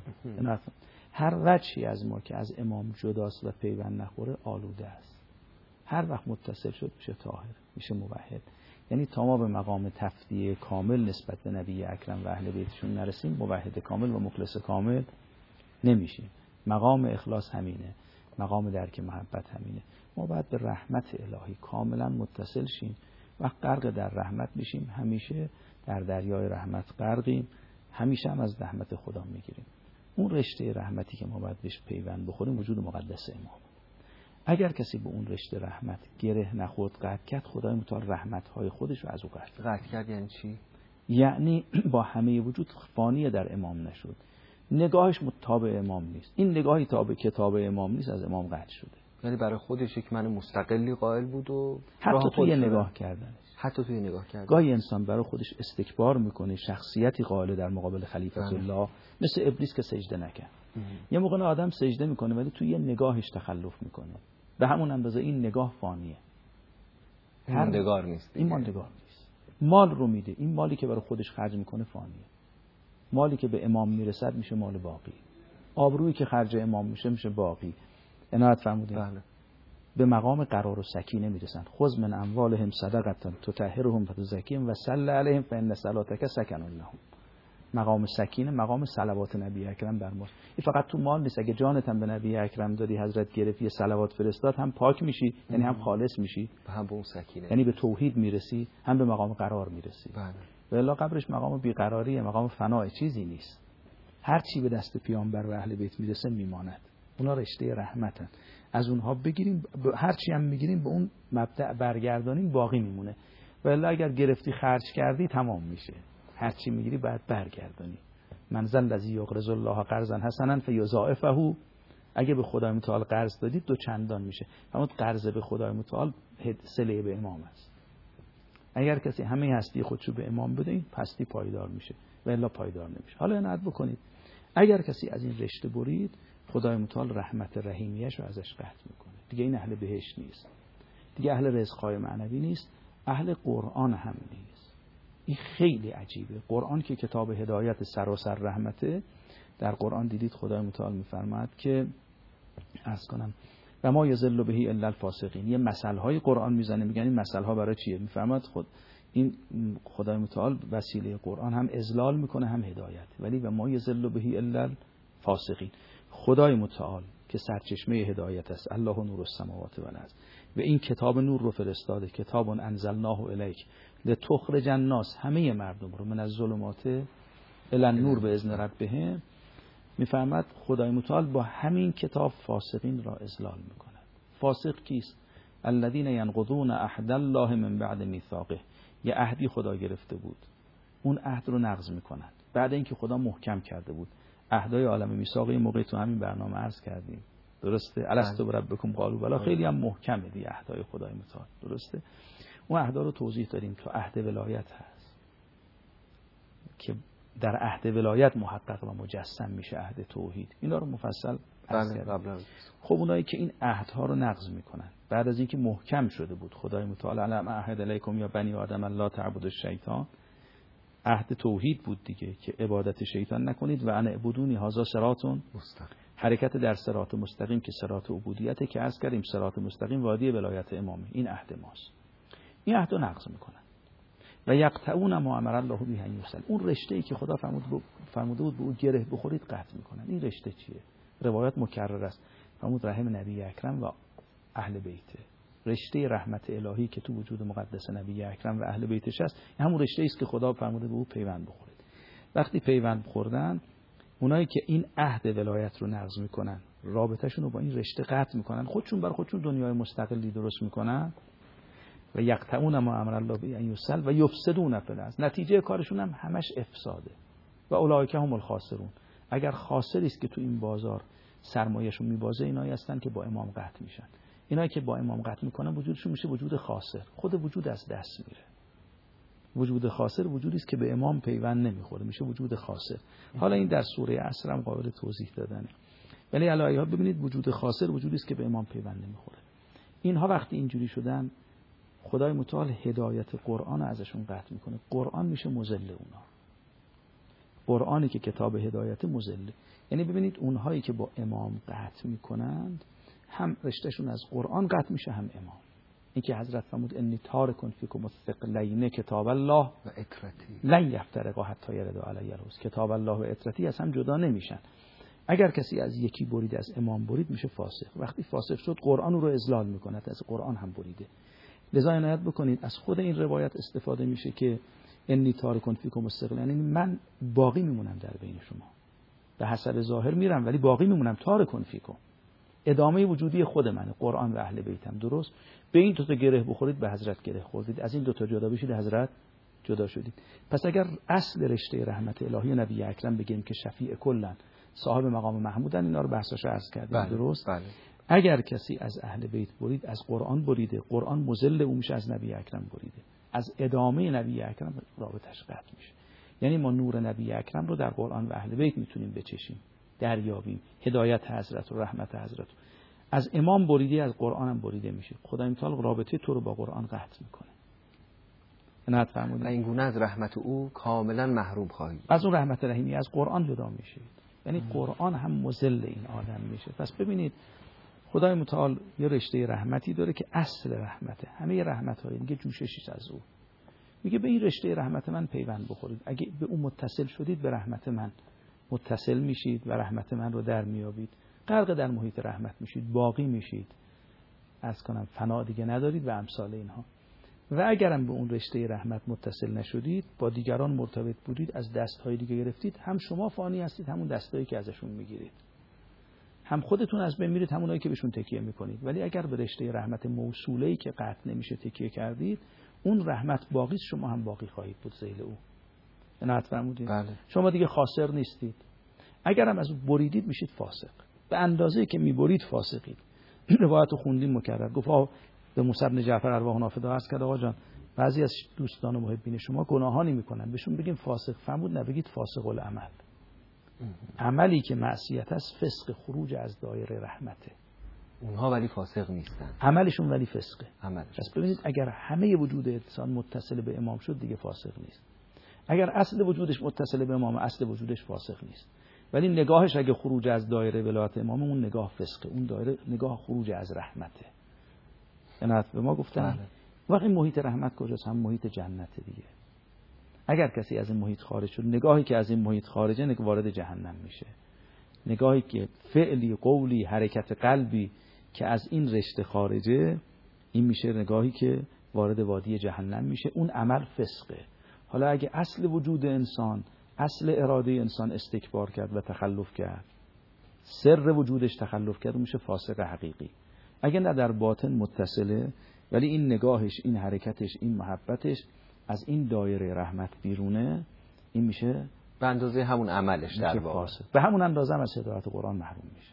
Speaker 3: هر وجهی از ما که از امام جداست و پیوند نخوره آلوده است. هر وقت متصل شد میشه طاهر، میشه موحد. یعنی تا ما به مقام تفدیه کامل نسبت به نبی اکرم و اهل بیتشون نرسیم، موحد کامل و مخلص کامل نمیشیم. مقام اخلاص همینه، مقام درک محبت همینه. ما باید به رحمت الهی کاملا متصل شیم. وقت غرق در رحمت میشیم، همیشه در دریای رحمت غرقیم، همیشه هم از رحمت خدا میگیریم. اون رشته رحمتی که ما باید بهش پیوند بخوریم وجود مقدس امام. اگر کسی به اون رشته رحمت گره نخورد، قطع کرد، خدای متعال رحمت‌های خودش رو از او
Speaker 2: قطع کرد. یعنی چی؟
Speaker 3: یعنی با همه وجود فانی در امام نشد، نگاهش متابع امام نیست. این نگاهی تابع کتاب امام نیست، از امام قطع شده.
Speaker 2: یعنی برای خودش یک من مستقلی قائل بود و
Speaker 3: حتی توی نگاه کردنش.
Speaker 2: حتی توی نگاه کردن.
Speaker 3: گاهی انسان برای خودش استکبار میکنه، شخصیتی قائل در مقابل خلیفت الله، مثل ابلیس که سجده نکرد. یه موقع آدم سجده میکنه ولی توی نگاهش تخلف میکنه. به همون اندازه این نگاه فانیه.
Speaker 2: ماندگار نیست.
Speaker 3: این ماندگار نیست. مال رو میده، این مالی که برای خودش خرج میکنه فانیه. مالی که به امام میرسد میشه مال باقی. آبرویی که خرج امام میشه باقی. عنایت فرمودید.
Speaker 2: بله.
Speaker 3: به مقام قرار و سکینه میرسن. خذ من اموالهم صدقه تطهرهم فتزکیهم و صلی علیهم فان صلاتک سکن لهم. مقام سکینه مقام صلوات نبی اکرم بر ما. این فقط تو مال نیست. اگه جانت هم به نبی اکرم دادی، حضرت گرفت یه صلوات فرستاد، هم پاک میشی، یعنی هم خالص میشی،
Speaker 2: هم به اون سکینه،
Speaker 3: یعنی به توحید میرسی، هم به مقام قرار میرسی.
Speaker 2: بله.
Speaker 3: والا قبرش مقام بیقراریه، مقام فنای، چیزی نیست. هر چی به دست پیامبر و اهل بیت میرسه میماند. اونا رشته رحمتن. از اونها بگیریم، هر چی هم میگیریم به اون مبدأ برگردانیم، باقی میمونه. والا اگر گرفتی خرج کردی تمام میشه. هر چی میگیری بعد برگردانی. من ذا الذی یقرض الله قرضا حسنا فیضاعفه. اگه به خدای متعال قرض دادید 2 چندان میشه. اما قرض به خدای متعال صله به امام است. اگر کسی همه هستی خودشو به امام بده این هستی پایدار میشه و الا پایدار نمیشه. حالا عنایت بکنید اگر کسی از این رشته برید خدای متعال رحمت رحیمیش رو ازش قطع میکنه. دیگه این اهل بهشت نیست، دیگه اهل رزق‌های معنوی نیست، اهل قرآن هم نیست. این خیلی عجیبه. قرآن که کتاب هدایت سراسر رحمته، در قرآن دیدید خدای متعال میفرماد که عرض کنم و ما یضل به الا الفاسقین. یه مثل‌های قرآن میزنه، میگن این مثل‌ها برای چیه؟ میفرماد خود این خدای متعال وسیله قرآن هم اذلال میکنه هم هدایت، ولی و ما یضل به الا الفاسقین. خدای متعال که سرچشمه هدایت است، الله نور السماوات و الارض، و این کتاب نور رو فرستاده، کتاب انزلناه الیک لتخرج الناس، همه مردم رو من الظلمات الی النور به اذن ربهم. میفرماد خدای متعال با همین کتاب فاسقین را اذلال میکنه. فاسق کیست؟ الذين ينقضون عهد الله من بعد میثاقه. یه عهدی خدا گرفته بود، اون عهد رو نقض میکنند بعد اینکه خدا محکم کرده بود. عهدای عالم میثاق این موقع تو همین برنامه عرض کردیم، درسته؟ الستو بربکم قالوا بلی. خیلی هم محکمه دی عهدای خدای متعال، درسته؟ اون عهدا رو توضیح دادیم. تو عهد ولایت هست که در عهد ولایت محقق و مجسم میشه عهد توحید. اینا رو مفصل عرض کردیم. خب اونایی که این عهدها رو نقض میکنن بعد از اینکه محکم شده بود خدای متعال علم عهد الیکم یا بنی آدم لا تعبدوا الشیطان، عهد توحید بود دیگه که عبادت شیطان نکنید و ان اعبدونی هذا صراط مستقیم. حرکت در صراط مستقیم که صراط عبودیته که عرض کردیم صراط مستقیم وادی ولایت امامه. این عهد ماست. این عهد رو نقض میکنن و یقطعون ما امر الله به ان یوصل. اون رشته‌ای که خدا فرموده بود به اون گره بخورید قطع میکنن. این رشته چیه؟ روایت مکرر است. فرمود رحم نبی اکرم و اهل بیته. رشته رحمت الهی که تو وجود مقدس نبی اکرم و اهل بیتش است، همون رشته است که خدا فرموده به او پیوند بخورید. وقتی پیوند خوردن، اونایی که این عهد ولایت رو نقض میکنن، رابطه‌شون رو با این رشته قطع میکنن، خودشون بر خودشون دنیای مستقلی درست میکنن و یقطعون ما امر الله به ان یوصل و یفسدون فی الارض. نتیجه کارشون هم همش افساده. و اولئک هم الخاسرون. اگر خاسری است که تو این بازار سرمایه‌شون میبازه، اینایی هستن که با امام قطع میشن. اینایی که با امام قطع میکنن وجودشون میشه وجود خاسر. خود وجود از دست میره. وجود خاسر وجودی است که به امام پیوند نمیخوره، میشه وجود خاسر. حالا این در سوره عصر هم قابل توضیح دادنه. ولی علایها ببینید وجود خاسر وجودی است که به امام پیوند نمیخوره. اینها وقتی اینجوری شدن خدای متعال هدایت قرآن ازشون قطع میکنه. قرآن میشه مذل اونا. قرآنی که کتاب هدایت مذل. یعنی ببینید اونهایی که با امام قطع میکنند هم رشتهشون از قرآن قطع میشه هم امام. این که حضرت فرمود انی تارکن فیکم الثقلین کتاب الله و اطرتی لن یفترقا حتی یرد علی الروز. کتاب الله و اطرتی از هم جدا نمیشن. اگر کسی از یکی برید از امام برید میشه فاسق. وقتی فاسق شد قرآن رو اذلال میکنه، از قرآن هم بریده. لذا عنایت بکنید از خود این روایت استفاده میشه که انی تارکن فیکم الثقلین، یعنی من باقی میمونم در بین شما، به حسب ظاهر میرم ولی باقی میمونم. تارکن فیکم ادامه وجودی خود منه، قرآن و اهل بیتم. درست به این دو تا گره بخورید به حضرت گره خوردید، از این دو تا جدا بشید حضرت جدا شدید. پس اگر اصل رشته رحمت الهی نبی اکرم بگیم که شفیع کلن، صاحب مقام محمودن، اینا رو بحثش عرض کردیم. درست
Speaker 2: بله.
Speaker 3: اگر کسی از اهل بیت برید از قرآن بریده، قرآن مذل او میشه، از نبی اکرم بریده، از ادامه نبی اکرم رابطش قطع میشه. یعنی ما نور نبی اکرم رو در قرآن و اهل بیت میتونیم بچشیم، دریابیم، هدایت حضرت و رحمت حضرت. از امام بریده از قرآن هم بریده میشه. خدای متعال رابطه تو رو با قرآن قطع میکنه. عنایت فرمودید.
Speaker 2: و این گونه از رحمت او کاملا محروم خواهید.
Speaker 3: از اون رحمت رحیمی از قرآن جدا میشید. یعنی قرآن هم مذل این آدم میشه. پس ببینید خدای متعال یه رشته رحمتی داره که اصل رحمته. همه رحمت‌های دیگه جوششی از او. میگه به این رشته رحمت من پیوند بخورید. اگه به اون متصل شدید به رحمت من متصل میشید و رحمت من رو در میابید. غرق در محیط رحمت میشید، باقی میشید. از کنم فنا دیگه ندارید و امثال اینها. و اگرم به اون رشته رحمت متصل نشدید، با دیگران مرتبط بودید، از دست‌های دیگه گرفتید، هم شما فانی هستید، همون دستایی که ازشون میگیرید. هم خودتون از بین میرید، همونایی که بهشون تکیه میکنید. ولی اگر به رشته رحمت موصوله‌ای که قطع نمیشه تکیه کردید، اون رحمت باقی، شما هم باقی خواهید بود ذیل او. عنایت فرمودید.
Speaker 2: بله.
Speaker 3: شما دیگه خاسر نیستید. اگرم از بریدید میشید فاسق. به اندازه‌ای که میبرید فاسقید. روایت خوندیم مکرر. گفت به موسی بن جعفر ارواح نافذه عرض کرد آقا جان بعضی از دوستان و محبین شما گناهانی میکنن، بهشون بگیم فاسق فرمود، نبگید فاسق العمل. عملی که معصیت است فسق، خروج از دایره رحمته.
Speaker 2: اونها ولی فاسق نیستن،
Speaker 3: عملشون ولی فسقه.
Speaker 2: عملش.
Speaker 3: پس ببینید اگر همه وجود انسان متصل به امام شد دیگه فاسق نیست. اگر اصل وجودش متصل به امام، اصل وجودش فاسق نیست. ولی نگاهش اگه خروج از دایره ولایت امام، اون نگاه فسقه، اون دایره نگاه خروج از رحمته. یعنی به ما گفتن وقتی محیط رحمت کجاست؟ هم محیط جنت دیگه. اگر کسی از این محیط خارج شد، نگاهی که از این محیط خارجه وارد جهنم میشه. نگاهی که فعلی، قولی، حرکت قلبی که از این رشته خارجه، این میشه نگاهی که وارد وادی جهنم میشه. اون عمل فسقه. حالا اگه اصل وجود انسان، اصل اراده انسان استکبار کرد و تخلف کرد، سر وجودش تخلف کرد، میشه فاسق حقیقی. اگه نه در باطن متصله ولی این نگاهش، این حرکتش، این محبتش از این دایره رحمت بیرونه، این میشه
Speaker 2: به اندازه همون عملش در واقع.
Speaker 3: به همون اندازه هم از هدایت قرآن محروم میشه.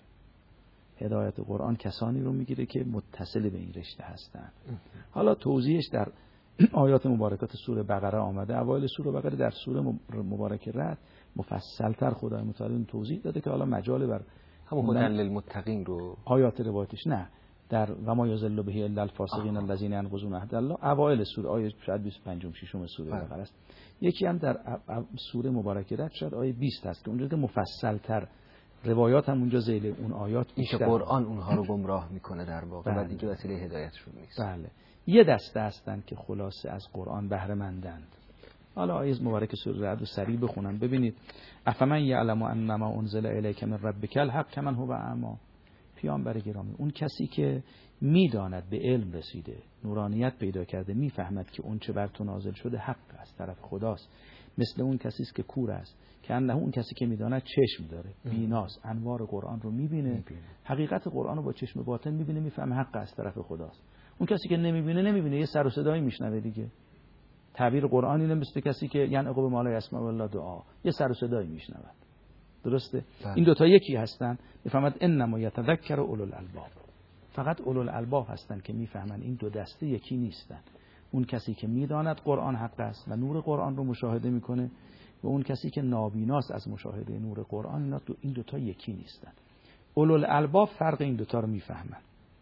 Speaker 3: هدایت قرآن کسانی رو میگیره که متصل به این رشته هستن. حالا توضیحش در آیات مبارکات سوره بقره آمده. اوایل سوره بقره در سوره مبارکه رد مفصل‌تر خدای متعال توضیح داده که حالا مجال بر
Speaker 2: همون هدن للمتقین رو
Speaker 3: آیات روایتش نه، در و ما یضل به الا الفاسقین الذین ينقضون عهد الله اوایل سوره، آیه شاید 25 6 سوره بقره است. یکی هم در سوره مبارکه رد شاید آیه 20 است که اونجا که مفصل‌تر روایات هم اونجا ذیل اون آیات
Speaker 2: میشه. قرآن اونها رو گمراه میکنه در واقع و دیگه وسیله هدایتشون نیست.
Speaker 3: بله. یه دسته هستند که خلاصه از قرآن بهره مندند. حالا آیه مبارک سوره رعد رو سریع بخونم ببینید. افمن یعلم انما انزل الیک من ربک الحق کمن هو اعمی. پیامبر گرامی، اون کسی که میداند، به علم رسیده، نورانیت پیدا کرده، میفهمد که اون چه بر تو نازل شده حق از طرف خداست، مثل اون کسی است که کور است، که انه اون کسی که میداند چشم داره، بیناست، انوار قرآن رو میبینه، حقیقت قرآن رو با چشم باطن میبینه، میفهمه حق از طرف خداست. اون کسی که نمیبینه یه سر و صدایی میشنوه دیگه. تعبیر قرآن اینه، مثل کسی که یعنی عقب ما لا یسمع الا دعا، یه سر و صدایی میشنوه. درسته؟ این دوتا یکی هستن. میفهمد انما یتذکر اولو الالباب. فقط اولو الالباب هستن که میفهمن این دو دسته یکی نیستن. اون کسی که میداند قرآن حق است و نور قرآن رو مشاهده میکنه و اون کسی که نابیناست از مشاهده نور قرآن، این دوتا یکی نیستن. اولو الالباب فرق این دوتا رو میفهمن.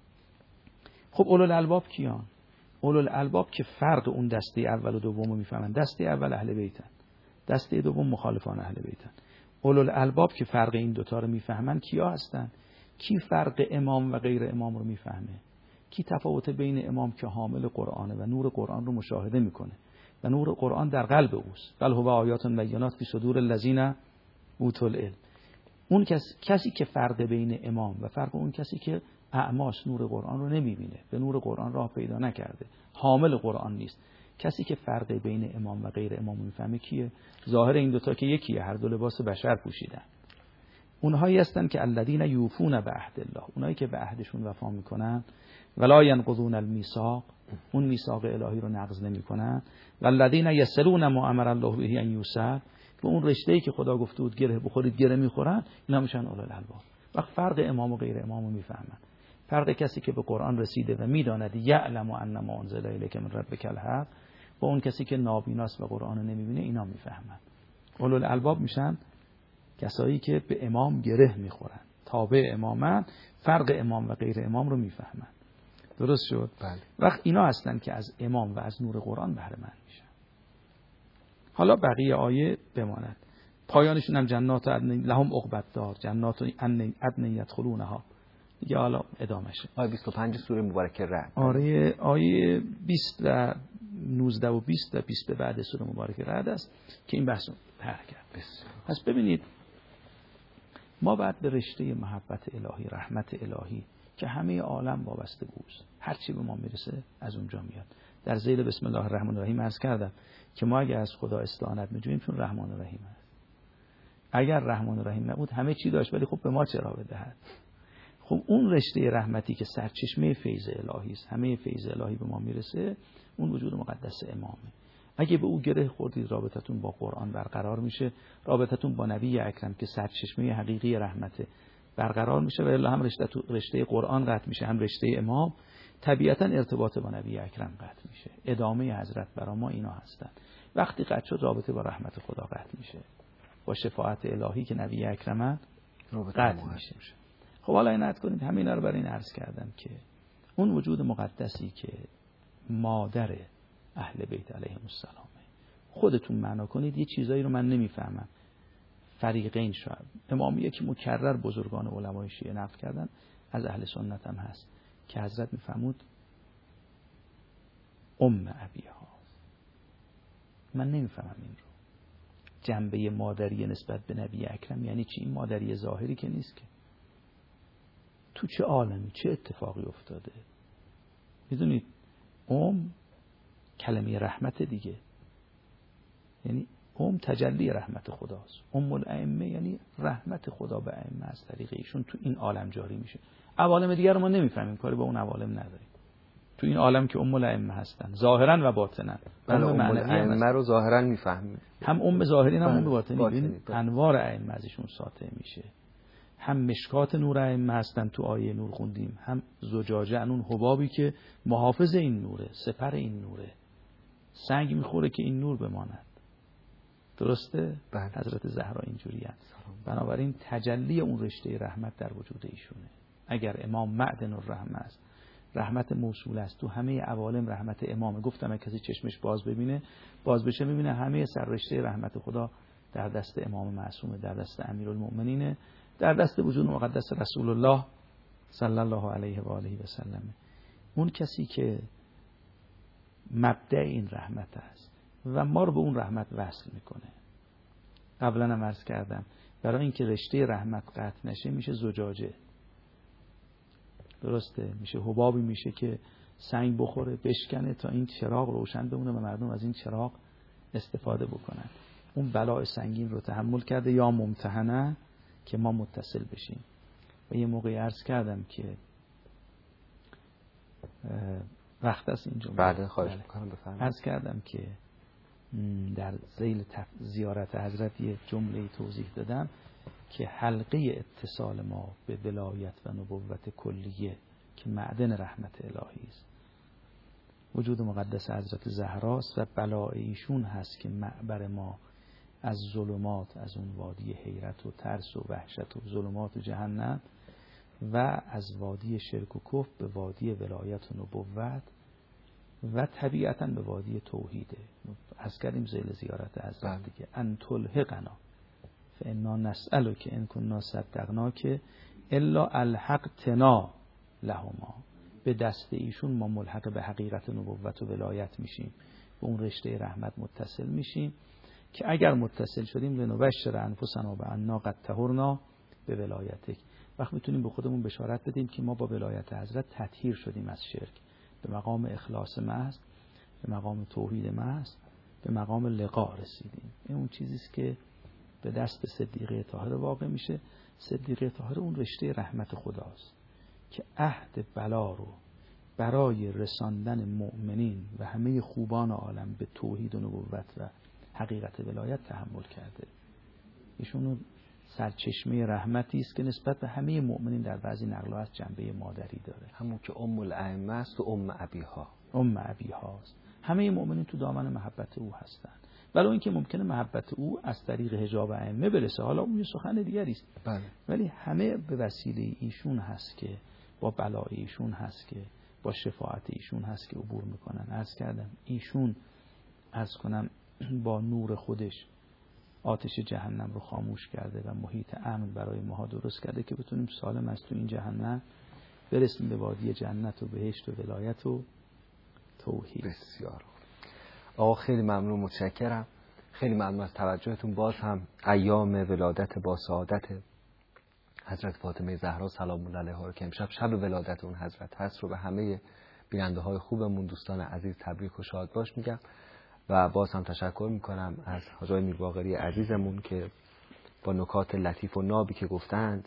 Speaker 3: خب اولو الالباب کیان؟ اولو الالباب که فرق اون دسته اول و دوم رو میفهمن. دسته اول اهل بیتن، دسته دوم مخالفان اهل بیتن. اولو الالباب که فرق این دوتا رو میفهمن کیا هستن؟ کی فرق امام و غیر امام رو میفهمه؟ کی تفاوت بین امام که حامل قرآنه و نور قرآن رو مشاهده میکنه و نور قرآن در قلب اوست؟ بل هو آیات بینات فی صدور الذین اوتوا العلم. اون کسی که فرق بین امام و فرق اون کسی که اعماش نور قرآن رو نمیبینه، به نور قرآن راه پیدا نکرده، حامل قرآن نیست. کسی که فرق بین امام و غیر امام میفهمه کیه؟ ظاهر این دوتا که یکیه، هر دو لباس بشر پوشیدن. اونهایی هستن که الذین یوفون بعهد الله، اونایی که به عهدشون وفا میکنن، ولا ینقضون المیثاق، اون میثاق الهی رو نقض نمیکنن، والذین یصلون ما امر الله به ان یوصل، و اون رشته‌ای که خدا گفته بود گره بخورید گره میخورن، اینا میشن اولو الالباب. وقت فرق امام و غیر امام رو میفهمن. فرق کسی که به قرآن رسیده و میداند یعلم انما انزل الیک من ربک الحق و اون کسی که نابیناست و قرآن رو نمیبینه، اینا میفهمن. اولو الالباب میشن کسایی که به امام گره میخورن، تابع امامن، فرق امام و غیر امام رو میفهمن. درست شد؟
Speaker 2: بله.
Speaker 3: وقت اینا هستن که از امام و از نور قرآن بهره مند میشن. حالا بقیه آیه بماند. پایانشون هم جنات عدن لهم عقبی الدار، جنات عدن یدخلونها. دیگه حالا ادامشه.
Speaker 2: آیه 25 سوره مبارکه رعد.
Speaker 3: آره، آیه 20 و 19 و 20 و 20 به بعد سوره مبارکه رعد است که این بحث رو طرح کرد. پس ببینید ما بعد به رشته محبت الهی، رحمت الهی که همه عالم وابسته بوست، هر چی به ما میرسه از اونجا میاد. در ذیل بسم الله الرحمن الرحیم عرض کردم که ما اگه از خدا استعانت می‌جوییم چون رحمان و رحیم است. اگر رحمان و رحیم نبود همه چی داشت ولی خب به ما چرا بدهد؟ خب اون رشته رحمتی که سرچشمه فیض الهی است، همه فیض الهی به ما میرسه، اون وجود مقدس امامه. اگه به او گره خوردید رابطتون با قرآن برقرار میشه، رابطتون با نبی اکرم که سرچشمه حقیقی رحمته برقرار میشه و الا هم رشته قرآن قطع میشه، هم رشته امام. طبیعتا ارتباط با نبی اکرم قطع میشه. ادامه حضرت برای ما اینا هستن. وقتی قطع شد رابطه با رحمت خدا قطع میشه، با شفاعت الهی که نبی اکرم قطع میشه. خب حالا عنایت کنید همین رو برای این عرض کردم که اون وجود مقدسی که مادر اهل بیت علیهم السلام، خودتون معنا کنید. یه چیزایی رو من نمیفهمم. فریقین شاید امامیه که مکرر بزرگان علمای شیعه نقل کردن، از اهل سنت هم هست که حضرت میفرمود ابیها. من نمیفهمم این رو. جنبه مادری نسبت به نبی اکرم یعنی چی؟ این مادری ظاهری که نیست که. تو چه عالمی چه اتفاقی افتاده؟ میدونید کلمه رحمت دیگه، یعنی تجلی رحمت خداست. الائمه یعنی رحمت خدا به ائمه از طریق ایشون تو این عالم جاری میشه. عوالم دیگر رو ما نمیفهمیم، کاری با اون عوالم نداریم. تو این عالم که الائمه هستن ظاهرا و باطنا،
Speaker 2: الائمه رو ظاهرا میفهمیم،
Speaker 3: هم ظاهری هم باطنی. انوار ائمه ازشون ساطع میشه. هم مشکات نور ائمه هستن، تو آیه نور خوندیم، هم زجاجه، اون حبابی که محافظ این نوره، سپر این نوره، سنگ میخوره که این نور بماند. درسته؟ حضرت زهرا اینجوری هست. بنابراین تجلی اون رشته رحمت در وجود ایشونه. اگر امام معدن الرحمه است، رحمت موصول است تو همه عوالم، رحمت امامه. گفتم اگه کسی چشمش باز بشه میبینه همه سر رشته رحمت خدا در دست امام معصومه، در دست امیرالمؤمنینه، در دست وجود مقدس رسول الله صلی الله علیه و آله و سلم. اون کسی که مبدأ این رحمت است و ما رو به اون رحمت وصل میکنه. قبلا هم عرض کردم برای اینکه رشته رحمت قطع نشه میشه زجاجه. درسته؟ میشه حبابی، میشه که سنگ بخوره بشکنه تا این چراغ روشن بمونه و مردم از این چراغ استفاده بکنن. اون بلاء سنگین رو تحمل کرده یا ممتحنه که ما متصل بشیم. و یه موقعی عرض کردم که وقت است اینجا
Speaker 2: بعد خواهش میکنم بفرمایید.
Speaker 3: عرض کردم که در ذیل زیارت حضرت یه جمله توضیح دادم که حلقه اتصال ما به ولایت و نبوت کلیه که معدن رحمت الهی است وجود مقدس حضرت زهراست و بلاء ایشون هست که معبر ما از ظلمات، از اون وادی حیرت و ترس و وحشت و ظلمات و جهنم و از وادی شرک و کفر به وادی ولایت و نبوت و طبیعتاً به وادی توحیده. از کردیم ذیل زیارت حضرت دیگه ان تلحقنا فانا نسألک ان كنا صدقناک الا الحقتنا لهما. به دست ایشون ما ملحق به حقیقت نبوت و ولایت میشیم، به اون رشته رحمت متصل میشیم که اگر متصل شدیم لنبشر انفسنا بأننا قد طهرنا به ولایتک. وقت میتونیم به خودمون بشارت بدیم که ما با ولایت حضرت تطهیر شدیم از شرک، به مقام اخلاص محض، به مقام توحید محض، به مقام لقاء رسیدیم. این اون چیزیست که به دست صدیقه طاهره واقع میشه. صدیقه طاهره اون رشته رحمت خداست که عهد بلا رو برای رساندن مؤمنین و همه خوبان عالم به توحید و نبوت و حقیقت ولایت تحمل کرده. ایشون سرچشمه رحمتی است که نسبت به همه مؤمنین در بعضی نقلات جنبه مادری داره.
Speaker 2: همون که الائمه است و ابیها.
Speaker 3: ابیهاست. همه مؤمنین تو دامن محبت او هستند. ولی اینکه ممکنه محبت او از طریق حجاب ائمه برسه، حالا اون یه سخن دیگری است. ولی همه به وسیله ایشون هست که با بلای ایشون هست که با شفاعت ایشون هست که عبور میکنن. عرض کردم ایشون با نور خودش آتش جهنم رو خاموش کرده و محیط امن برای ماها درست کرده که بتونیم سالم از تو این جهنم برسیم به وادی جنت و بهشت و ولایت و توحید.
Speaker 2: بسیار آقا، خیلی ممنون، متشکرم. خیلی ممنون از توجهتون. باز هم ایام ولادت با سعادت حضرت فاطمه زهرا سلام الله علیها رو که امشب شب ولادت اون حضرت هست رو به همه بیننده های خوبمون، دوستان عزیز، تبریک و شاد باش میگم و باز هم تشکر میکنم از حاج آقای میرباقری عزیزمون که با نکات لطیف و نابی که گفتند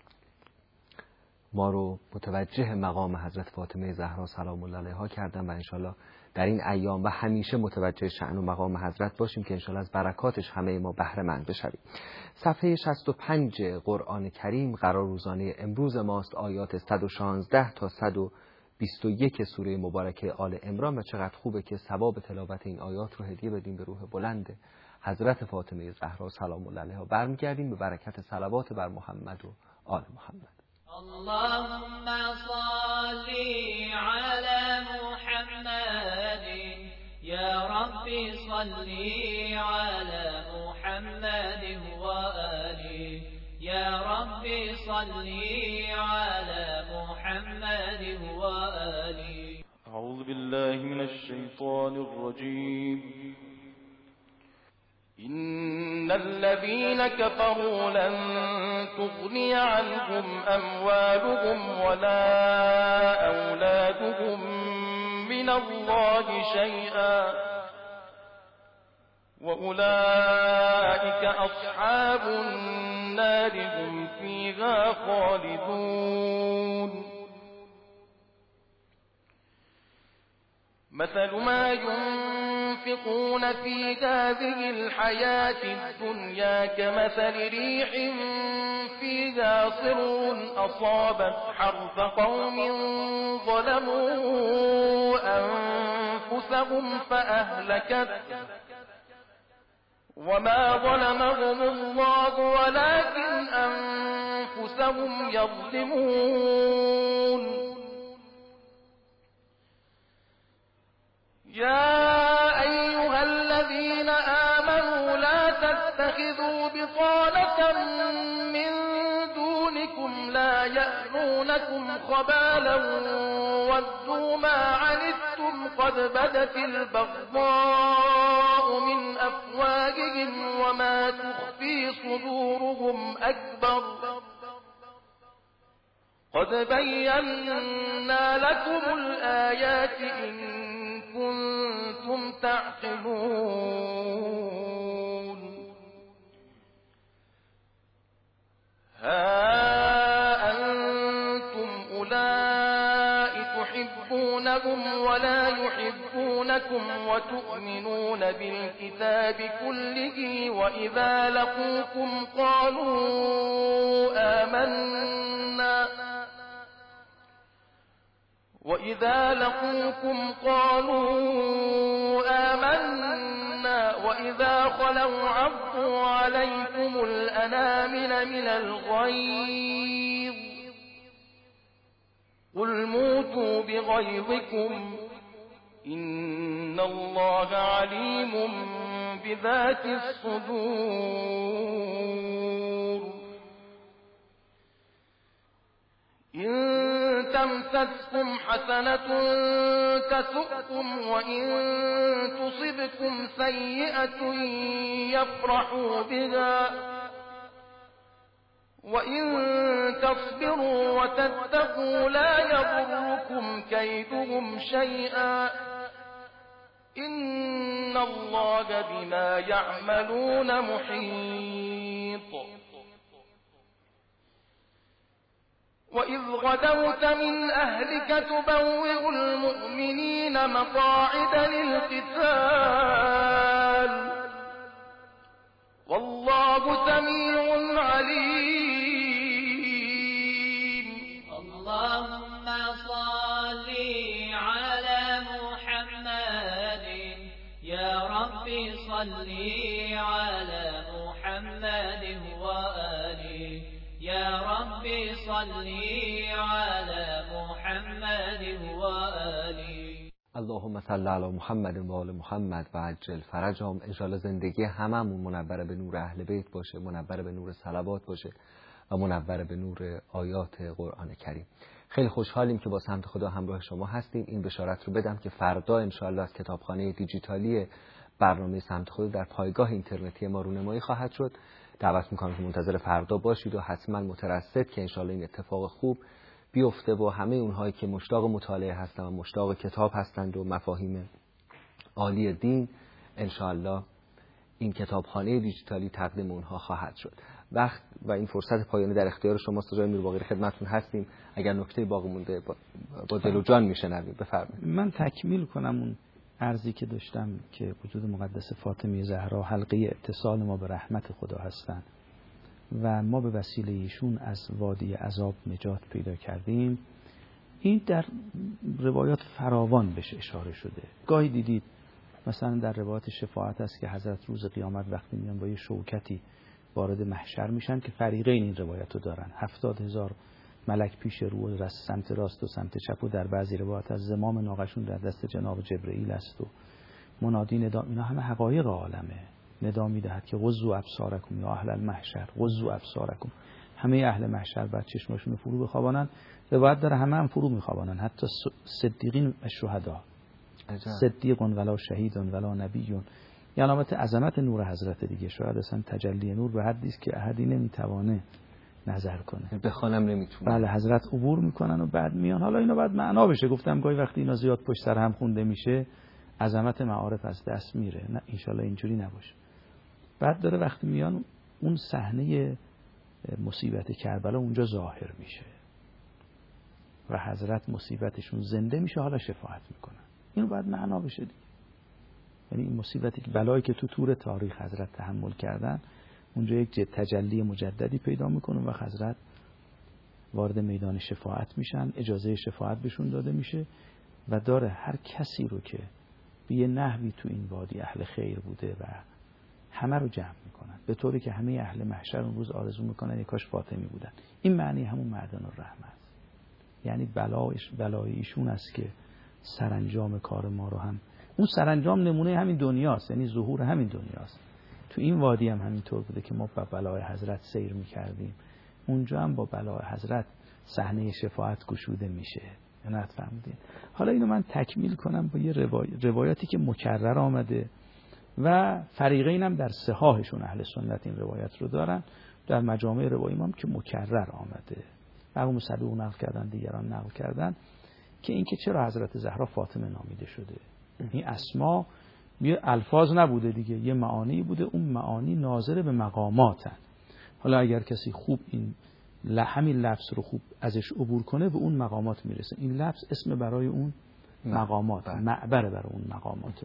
Speaker 2: ما رو متوجه مقام حضرت فاطمه زهرا سلام الله علیها کردن و انشالله در این ایام و همیشه متوجه شأن و مقام حضرت باشیم که انشالله از برکاتش همه ما بهره مند بشویم. صفحه 65 قرآن کریم قرار روزانه امروز ماست، آیات 116 تا 21 سوره مبارکه آل عمران و چقدر خوبه که ثواب تلاوت این آیات رو هدیه بدیم به روح بلند حضرت فاطمه زهرا سلام الله علیها. برمیگردیم به برکت صلوات بر محمد و آل محمد.
Speaker 4: اللهم صل على محمد يا ربي صل على محمد وآله يا ربي صل على محمد وآله.
Speaker 1: أعوذ بالله من الشيطان الرجيم. إن الذين كفروا لن تغني عنهم أموالهم ولا أولادهم من الله شيئا وأولئك أصحاب النار هم فيها خالدون. مثل ما ينفقون في هذه الحياة الدنيا كمثل ريح فيها صر أصابت حرث قوم ظلموا أنفسهم فأهلكت وما ظلمهم الله ولكن أنفسهم يظلمون. يا أيها الذين آمنوا لا تتخذوا بطانة من دونكم لا يألونكم خبالا ودوا ما عنتم قد بدت البغضاء من أفواههم وما تخفي صدورهم أكبر قد بينا لكم الآيات إن كنتم تعقلون. ها أنتم أولئك تحبونهم ولا يحبونكم وتؤمنون بالكتاب كله وإذا لقوكم قالوا آمنا وإذا خلوا عضوا عليكم الأنامل من الغيظ قل موتوا بغيظكم إن الله عليم بذات الصدور. إن تمسسكم حسنة تسؤكم وإن تصبكم سيئة يفرحوا بها وإن تصبروا وتتقوا لا يضركم كيدهم شيئا إن الله بما يعملون محيط. وإذ غدوت من أهلك تبوئ المؤمنين مقاعد للقتال والله سميع عليم.
Speaker 4: اللهم صل على محمد يا ربي صل على محمد وآله يا ربي صل على محمد وآله.
Speaker 2: اللهم صل علی محمد و آل محمد و عجل فرجهم. انشاءالله زندگی هممون منور به نور اهل بیت باشه، منور به نور صلوات باشه و منور به نور آیات قرآن کریم. خیلی خوشحالیم که با سمت خدا همراه شما هستیم. این بشارت رو بدم که فردا انشاءالله از کتابخانه دیجیتالی برنامه سمت خدا در پایگاه اینترنتی ما رونمایی خواهد شد. دعوت میکنم که منتظر فردا باشید و حتما مترصد که انشاءالله این اتفاق خوب بیفته و همه اونهایی که مشتاق مطالعه هستند و مشتاق کتاب هستند و مفاهیم عالی دین انشاءالله این کتابخانه دیجیتالی تقدیم اونها خواهد شد. وقت و این فرصت پایانی در اختیار شماست. آقای میرباقری خدمتتون هستیم. اگر نکته باقی مونده با دل و جان میشنویم. بفرمایید.
Speaker 3: من تکمیل کنم اون عرضی که داشتم که وجود مقدس فاطمه زهرا حلقه اتصال ما به رحمت خدا هستند و ما به وسیله ایشون از وادی عذاب نجات پیدا کردیم. این در روایات فراوان بهش اشاره شده. گاهی دیدید مثلا در روایات شفاعت است که حضرت روز قیامت وقتی میان با یه شوکتی وارد محشر میشن که فریقین این روایت رو دارن، 70,000 ملک پیش رو و سمت راست و سمت چپ و در بعضی روایات از زمام ناقشون در دست جناب جبرئیل است و منادی ندا، اینا همه حقایق عالمه. ندا میدهد که غضوا ابصارکم یا اهل المحشر غضوا ابصارکم، همه اهل محشر بعد چشماشون رو فرو بخوابانن. روایت داره همه هم فرو میخوابانن، حتی صدیقین و شهدا. صدیق ولا شهید ولا نبی، یه علامت عظمت نور حضرت دیگه. شاید اصلا تجلی نور به حدی است که احدی نمیتوانه نظر کنه،
Speaker 2: بخوانم نمیتونه.
Speaker 3: بله، حضرت عبور میکنن و بعد میان. حالا اینا بعد معنا بشه. گفتم گاهی وقتی اینا زیاد پشت سر هم خونده میشه عظمت معارف از دست میره. نه انشالله اینجوری نباشه. بعد داره وقتی میان اون صحنه مصیبت کربلا اونجا ظاهر میشه و حضرت مصیبتشون زنده میشه، حالا شفاعت میکنن. اینو باید معنا بشه دیگه. یعنی این مصیبتی که بلایی که تو طور تاریخ حضرت تحمل کردن اونجا یک تجلی مجددی پیدا میکنه و حضرت وارد میدان شفاعت میشن، اجازه شفاعت بهشون داده میشه و داره هر کسی رو که به یه نحوی تو این وادی اهل خیر بوده و همه رو جمع میکنن، به طوری که همه اهل محشر اون روز آرزو میکنن یک کاش فاطمی بودن. این معنی همون معدن الرحمت است. یعنی بلای ایشون است که سرانجام کار ما رو هم، اون سرانجام نمونه همین دنیاست، یعنی ظهور همین دنیاست. تو این وادی هم همینطور بوده که ما با بلای حضرت سیر میکردیم، اونجا هم با بلای حضرت صحنه شفاعت گشوده میشه. نه فهمیدین؟ حالا اینو من تکمیل کنم با یه روایتی که مکرر آمده و فریقین هم در صحاحشون اهل سنت این روایت رو دارن، در مجامع روایی هم که مکرر آمده، مرحوم صدوق نقل کردن، دیگران نقل کردن که اینکه چرا حضرت زهرا فاطمه نامیده شده. این اسما یه الفاظ نبوده دیگه، یه معانی بوده، اون معانی ناظر به مقاماتن. حالا اگر کسی خوب این همین لفظ رو خوب ازش عبور کنه به اون مقامات میرسه. این لفظ اسم برای اون مقامات، معبر برای اون مقامات.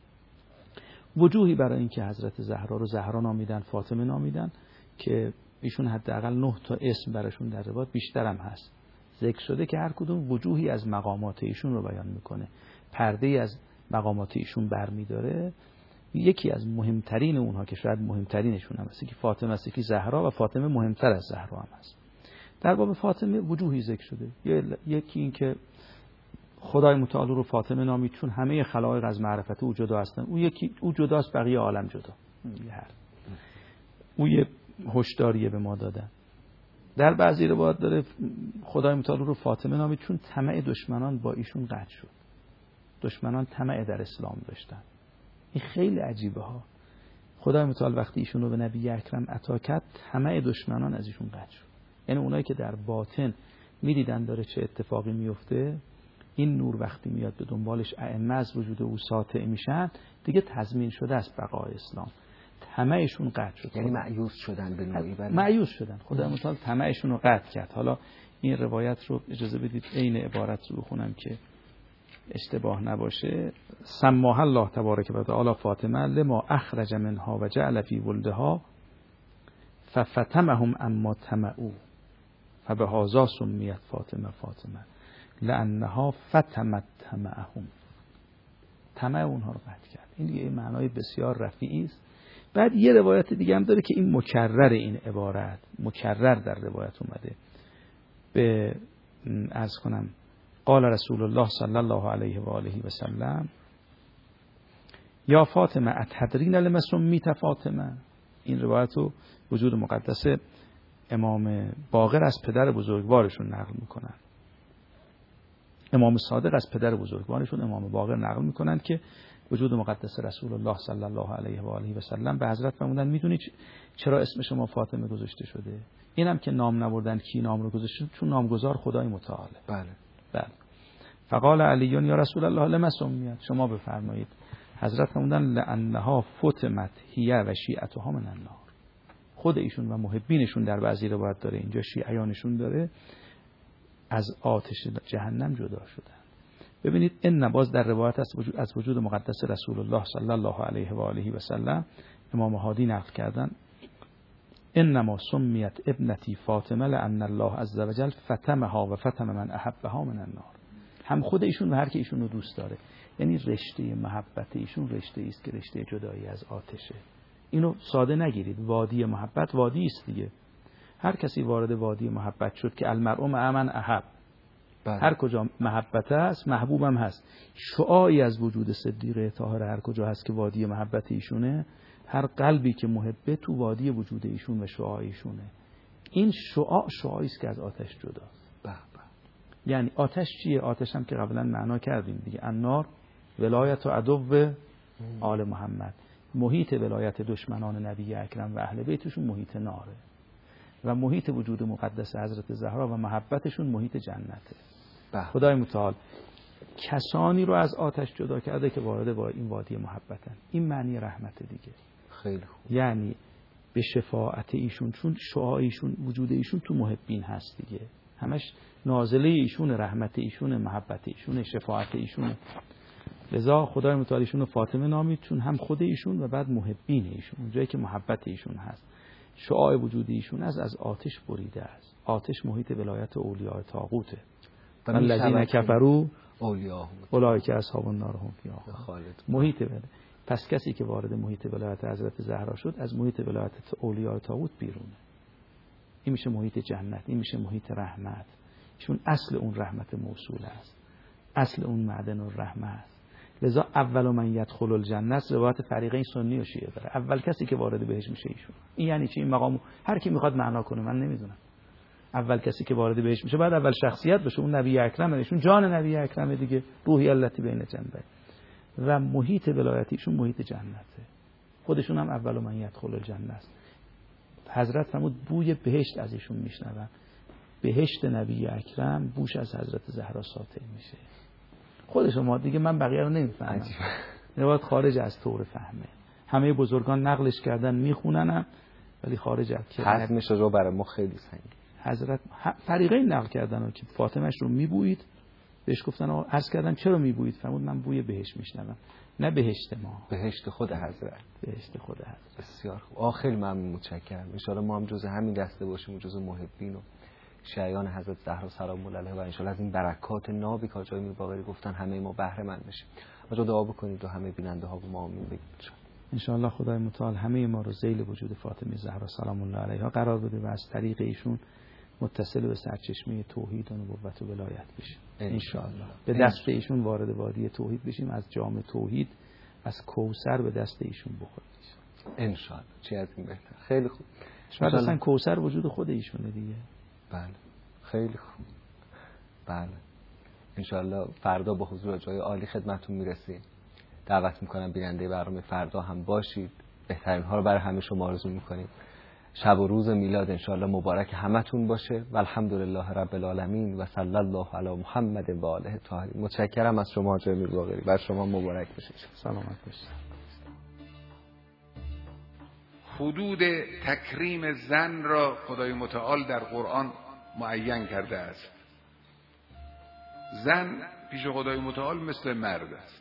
Speaker 3: وجوهی برای این که حضرت زهرا رو زهرا نامیدن، فاطمه نامیدن، که ایشون حداقل 9 تا اسم براشون در روایت بیشتر هم هست ذکر شده که هر کدوم وجوهی از مقامات ایشون رو بیان میکنه، پرده‌ای از مقامات ایشون برمیداره. یکی از مهمترین اونها که شاید مهمترینشون هم هست که فاطمه است، که زهرا، و فاطمه مهمتر از زهرا هم هست. در باب فاطمه وجوهی ذکر شده. یکی این که خدای متعال رو فاطمه نامید چون همه خلایق از معرفت او جدا هستن. او جداست، بقیه عالم جدا. او یه هشداریه به ما دادن. در بعضی روایات داره خدای متعال رو فاطمه نامید چون طمع دشمنان با ایشون قطع شد. دشمنان طمع در اسلام داشتن. این خیلی عجیبه ها. خدای متعال وقتی ایشون رو به نبی اکرم عطا کرد، طمع دشمنان از ایشون قطع شد. یعنی اونایی که در باطن میدیدن داره چه اتفاقی میفته، این نور وقتی میاد به دنبالش ائمه از وجود او ساطع میشن، دیگه تضمین شده است بقای اسلام. طمعشون قطع شد.
Speaker 2: یعنی مایوس شدن به نوعی.
Speaker 3: مایوس شدن. خدای متعال طمعشون رو قطع کرد. حالا این روایت رو اجازه بدید عین عبارت رو بخونم که اشتباه نباشه. سماها الله تبارک و تعالی فاطمه لما اخرج منها و جعل فی ولدها ففتمهم اما طمعوا فبهذا سمیت فاطمه فاطمه لانها فتمت طمعهم. طمع اونها رو قطع کرد. این دیگه معنای بسیار رفیعی است. بعد یه روایت دیگه هم داره که این مکرر، این عبارت مکرر در روایت اومده. به عرض کنم قال رسول الله صلی الله علیه و آله و سلم یا فاطمه اتدرین لما سمیت فاطمه. این روایت رو وجود مقدس امام باقر از پدر بزرگوارشون نقل میکنن. امام صادق از پدر بزرگوارشون امام باقر نقل میکنن که وجود مقدس رسول الله صلی الله علیه و آله و سلم به حضرت فرمودن میدونی چرا اسم شما فاطمه گذاشته شده؟ اینم که نام نبردن کی نام رو گذاشته؟ چون نامگذار خدای متعاله.
Speaker 2: بله.
Speaker 3: فقال علی یا رسول الله لما سمیت، شما بفرمایید. حضرت فرمودن لانها فتمت هی و شیعتها من النار. خود ایشون و محبینشون در بعضی روایت داره، اینجا شیعیانشون داره، از آتش جهنم جدا شدن. ببینید این نباز در روایت از وجود مقدس رسول الله صلی الله علیه و آله و سلم امام هادی نقل کردن انما سمیت ابنتی فاطمه لان الله عز وجل فتمها و فتم من احبها من النار. هم خود ایشون و هر کی ایشون رو دوست داره. یعنی رشته محبت ایشون رشته است که رشته جدایی از آتشه. اینو ساده نگیرید. وادی محبت وادی است دیگه. هر کسی وارد وادی محبت شد که المرء مع من احب. هر کجا محبت هست محبوبم هست. شعاعی از وجود صدیقه طاهر هر کجا هست که وادی محبت ایشونه، هر قلبی که محبه تو وادی وجود ایشون و شعاع ایشونه. این شعاعی است که از آتش جداست. یعنی آتش چیه؟ آتش هم که قبلا معنا کردیم دیگه. النار ولایت و عدو آل محمد. محیط ولایت دشمنان نبی اکرم و اهل بیتشون محیط ناره و محیط وجود مقدس حضرت زهرا و محبتشون محیط جنته. خدای متعال کسانی رو از آتش جدا کرده که وارد این وادی محبتن. این معنی رحمت دیگه.
Speaker 2: خیلی خوب.
Speaker 3: یعنی به شفاعت ایشون، چون شعاع ایشون وجود ایشون تو محبین هست دیگه، همش نازله ایشون، رحمت ایشون، محبت ایشون، شفاعت ایشون. لذا خدای متعال ایشون رو فاطمه نامید، چون هم خود ایشون و بعد محبین ایشون، اونجایی که محبت ایشون هست، شعاع وجود ایشون از آتش بریده است. آتش محیط ولایت اولیاء طاغوته. الذین کفروا اولئک اصحاب النار هم فیها خالدون. محیط بله. پس کسی که وارد محیط ولایت حضرت زهرا شد از محیط ولایت اولیاء طاغوت بیرونه. این میشه محیط جنت، این میشه محیط رحمت. چون اصل اون رحمت موصول است، اصل اون معدن الرحمه است. لذا اول من یدخل الجنه روایت فریقین سنی و شیعه داره. اول کسی که وارد بهش میشه ایشون. این یعنی چی؟ این مقام هر کی میخواد معنا کنه، من نمیدونم. اول کسی که وارد بهش میشه بعد اول شخصیت بشه، اون نبی اکرم ایشون، جان نبی اکرم دیگه، روحی التی بین جنبه و محیط ولایتیشون محیط جنته. خودشون هم اول من یدخل الجنه است. حضرت فرمود بوی بهشت از ایشون میشنون. بهشت نبی اکرم بوش از حضرت زهرا ساطع میشه. خودش ما دیگه، من بقیه رو نمیفهمم. روایت خارج از طور فهمه. همه بزرگان نقلش کردن میخونن ولی خارج از که
Speaker 2: حزمش رو برای ما خیلی سنگین.
Speaker 3: حضرت فریقین نقل کردن که فاطمه‌اش رو میبوید، بهش گفتن عرض کردن چرا میبوید؟ فرمود من بوی بهشت میشنوم. نه بهشت ما،
Speaker 2: بهشت خود حضرت.
Speaker 3: بهشت خود حضرت.
Speaker 2: بسیار خوب. خیلی ممنون، متشکرم. ان شاء الله ما هم جزء همین دسته باشیم و جزء محبین و شیعان حضرت زهرا سلام الله علیها و ان شاء الله از این برکات نابی که آقای میرباقری گفتن همه ما بهره مند بشیم. آقا دعا بکنید و همه بیننده ها و ما آمین بگید.
Speaker 3: ان شاء الله خدای متعال همه ما رو ذیل وجود فاطمه زهرا سلام الله علیها قرار بده و از طریق ایشون متصل به سرچشمه توحید و نبوت و ولایت بشیم ان شاء الله. به دست ایشون وارد وادی توحید بشیم، از جام توحید، از کوثر به دست ایشون بخوریم
Speaker 2: ان شاء الله. چی از این بهتر. خیلی خوب.
Speaker 3: شاید اصلا کوثر وجود خود ایشونه دیگه.
Speaker 2: بله خیلی خوب. بله ان شاء الله فردا با حضور جای عالی خدمتتون میرسیم. دعوت میکنم بیننده برنامه فردا هم باشید. بهترین ها رو برای همه شما آرزو میکنیم. شب و روز میلاد ان شاء الله مبارک همتون باشه و الحمدلله رب العالمین و صلی الله علی محمد و آله الطاهرین. متشکرم از شما حاج میرباقری. بر شما مبارک بشه.
Speaker 3: سلامت باشید.
Speaker 5: حدود تکریم زن را خدای متعال در قرآن معین کرده است. زن پیش خدای متعال مثل مرد است.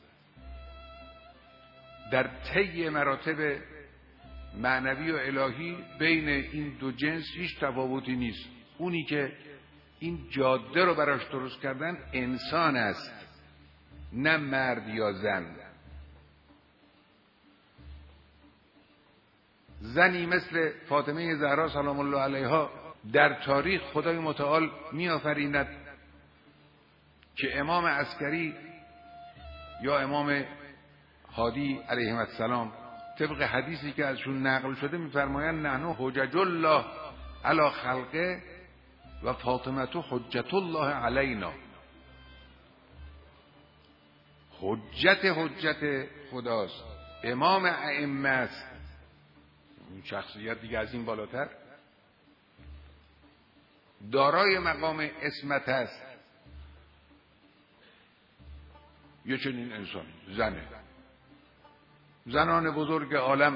Speaker 5: در طی مراتب معنوی و الهی بین این دو جنس هیچ تفاوتی نیست. اونی که این جاده رو براش درست کردن انسان است، نه مرد یا زن. زنی مثل فاطمه زهرا سلام الله علیها در تاریخ خدای متعال می آفریند که امام عسکری یا امام هادی علیهم السلام طبق حدیثی که ازشون نقل شده میفرمایند نحن حجج الله علی خلقه و فاطمه حجت الله علینا. حجت خداست، امام ائمه است، این شخصیت دیگه از این بالاتر، دارای مقام عصمت است. یه چنین انسانی زنه. زنان بزرگ عالم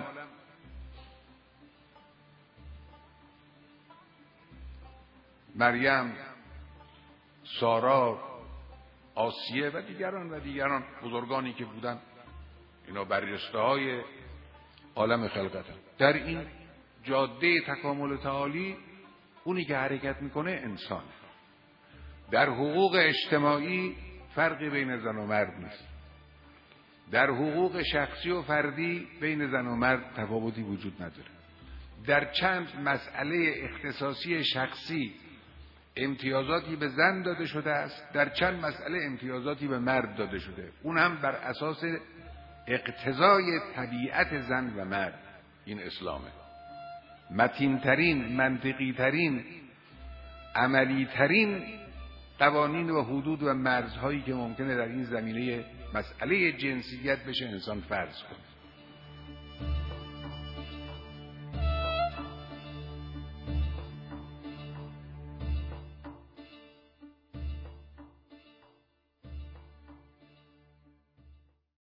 Speaker 5: مریم، سارا، آسیه و دیگران بزرگانی که بودن، اینا بررسته های عالم خلقت. در این جاده تکامل تعالی اونی که حرکت میکنه انسان. در حقوق اجتماعی فرقی بین زن و مرد نیست. در حقوق شخصی و فردی بین زن و مرد تفاوتی وجود نداره. در چند مسئله اختصاصی شخصی امتیازاتی به زن داده شده است، در چند مسئله امتیازاتی به مرد داده شده، اون هم بر اساس اقتضای طبیعت زن و مرد. این اسلامه. متین‌ترین، منطقی‌ترین، عملی‌ترین قوانین و حدود و مرزهایی که ممکنه در این زمینه مسئله جنسیت بشه انسان فرض کنه.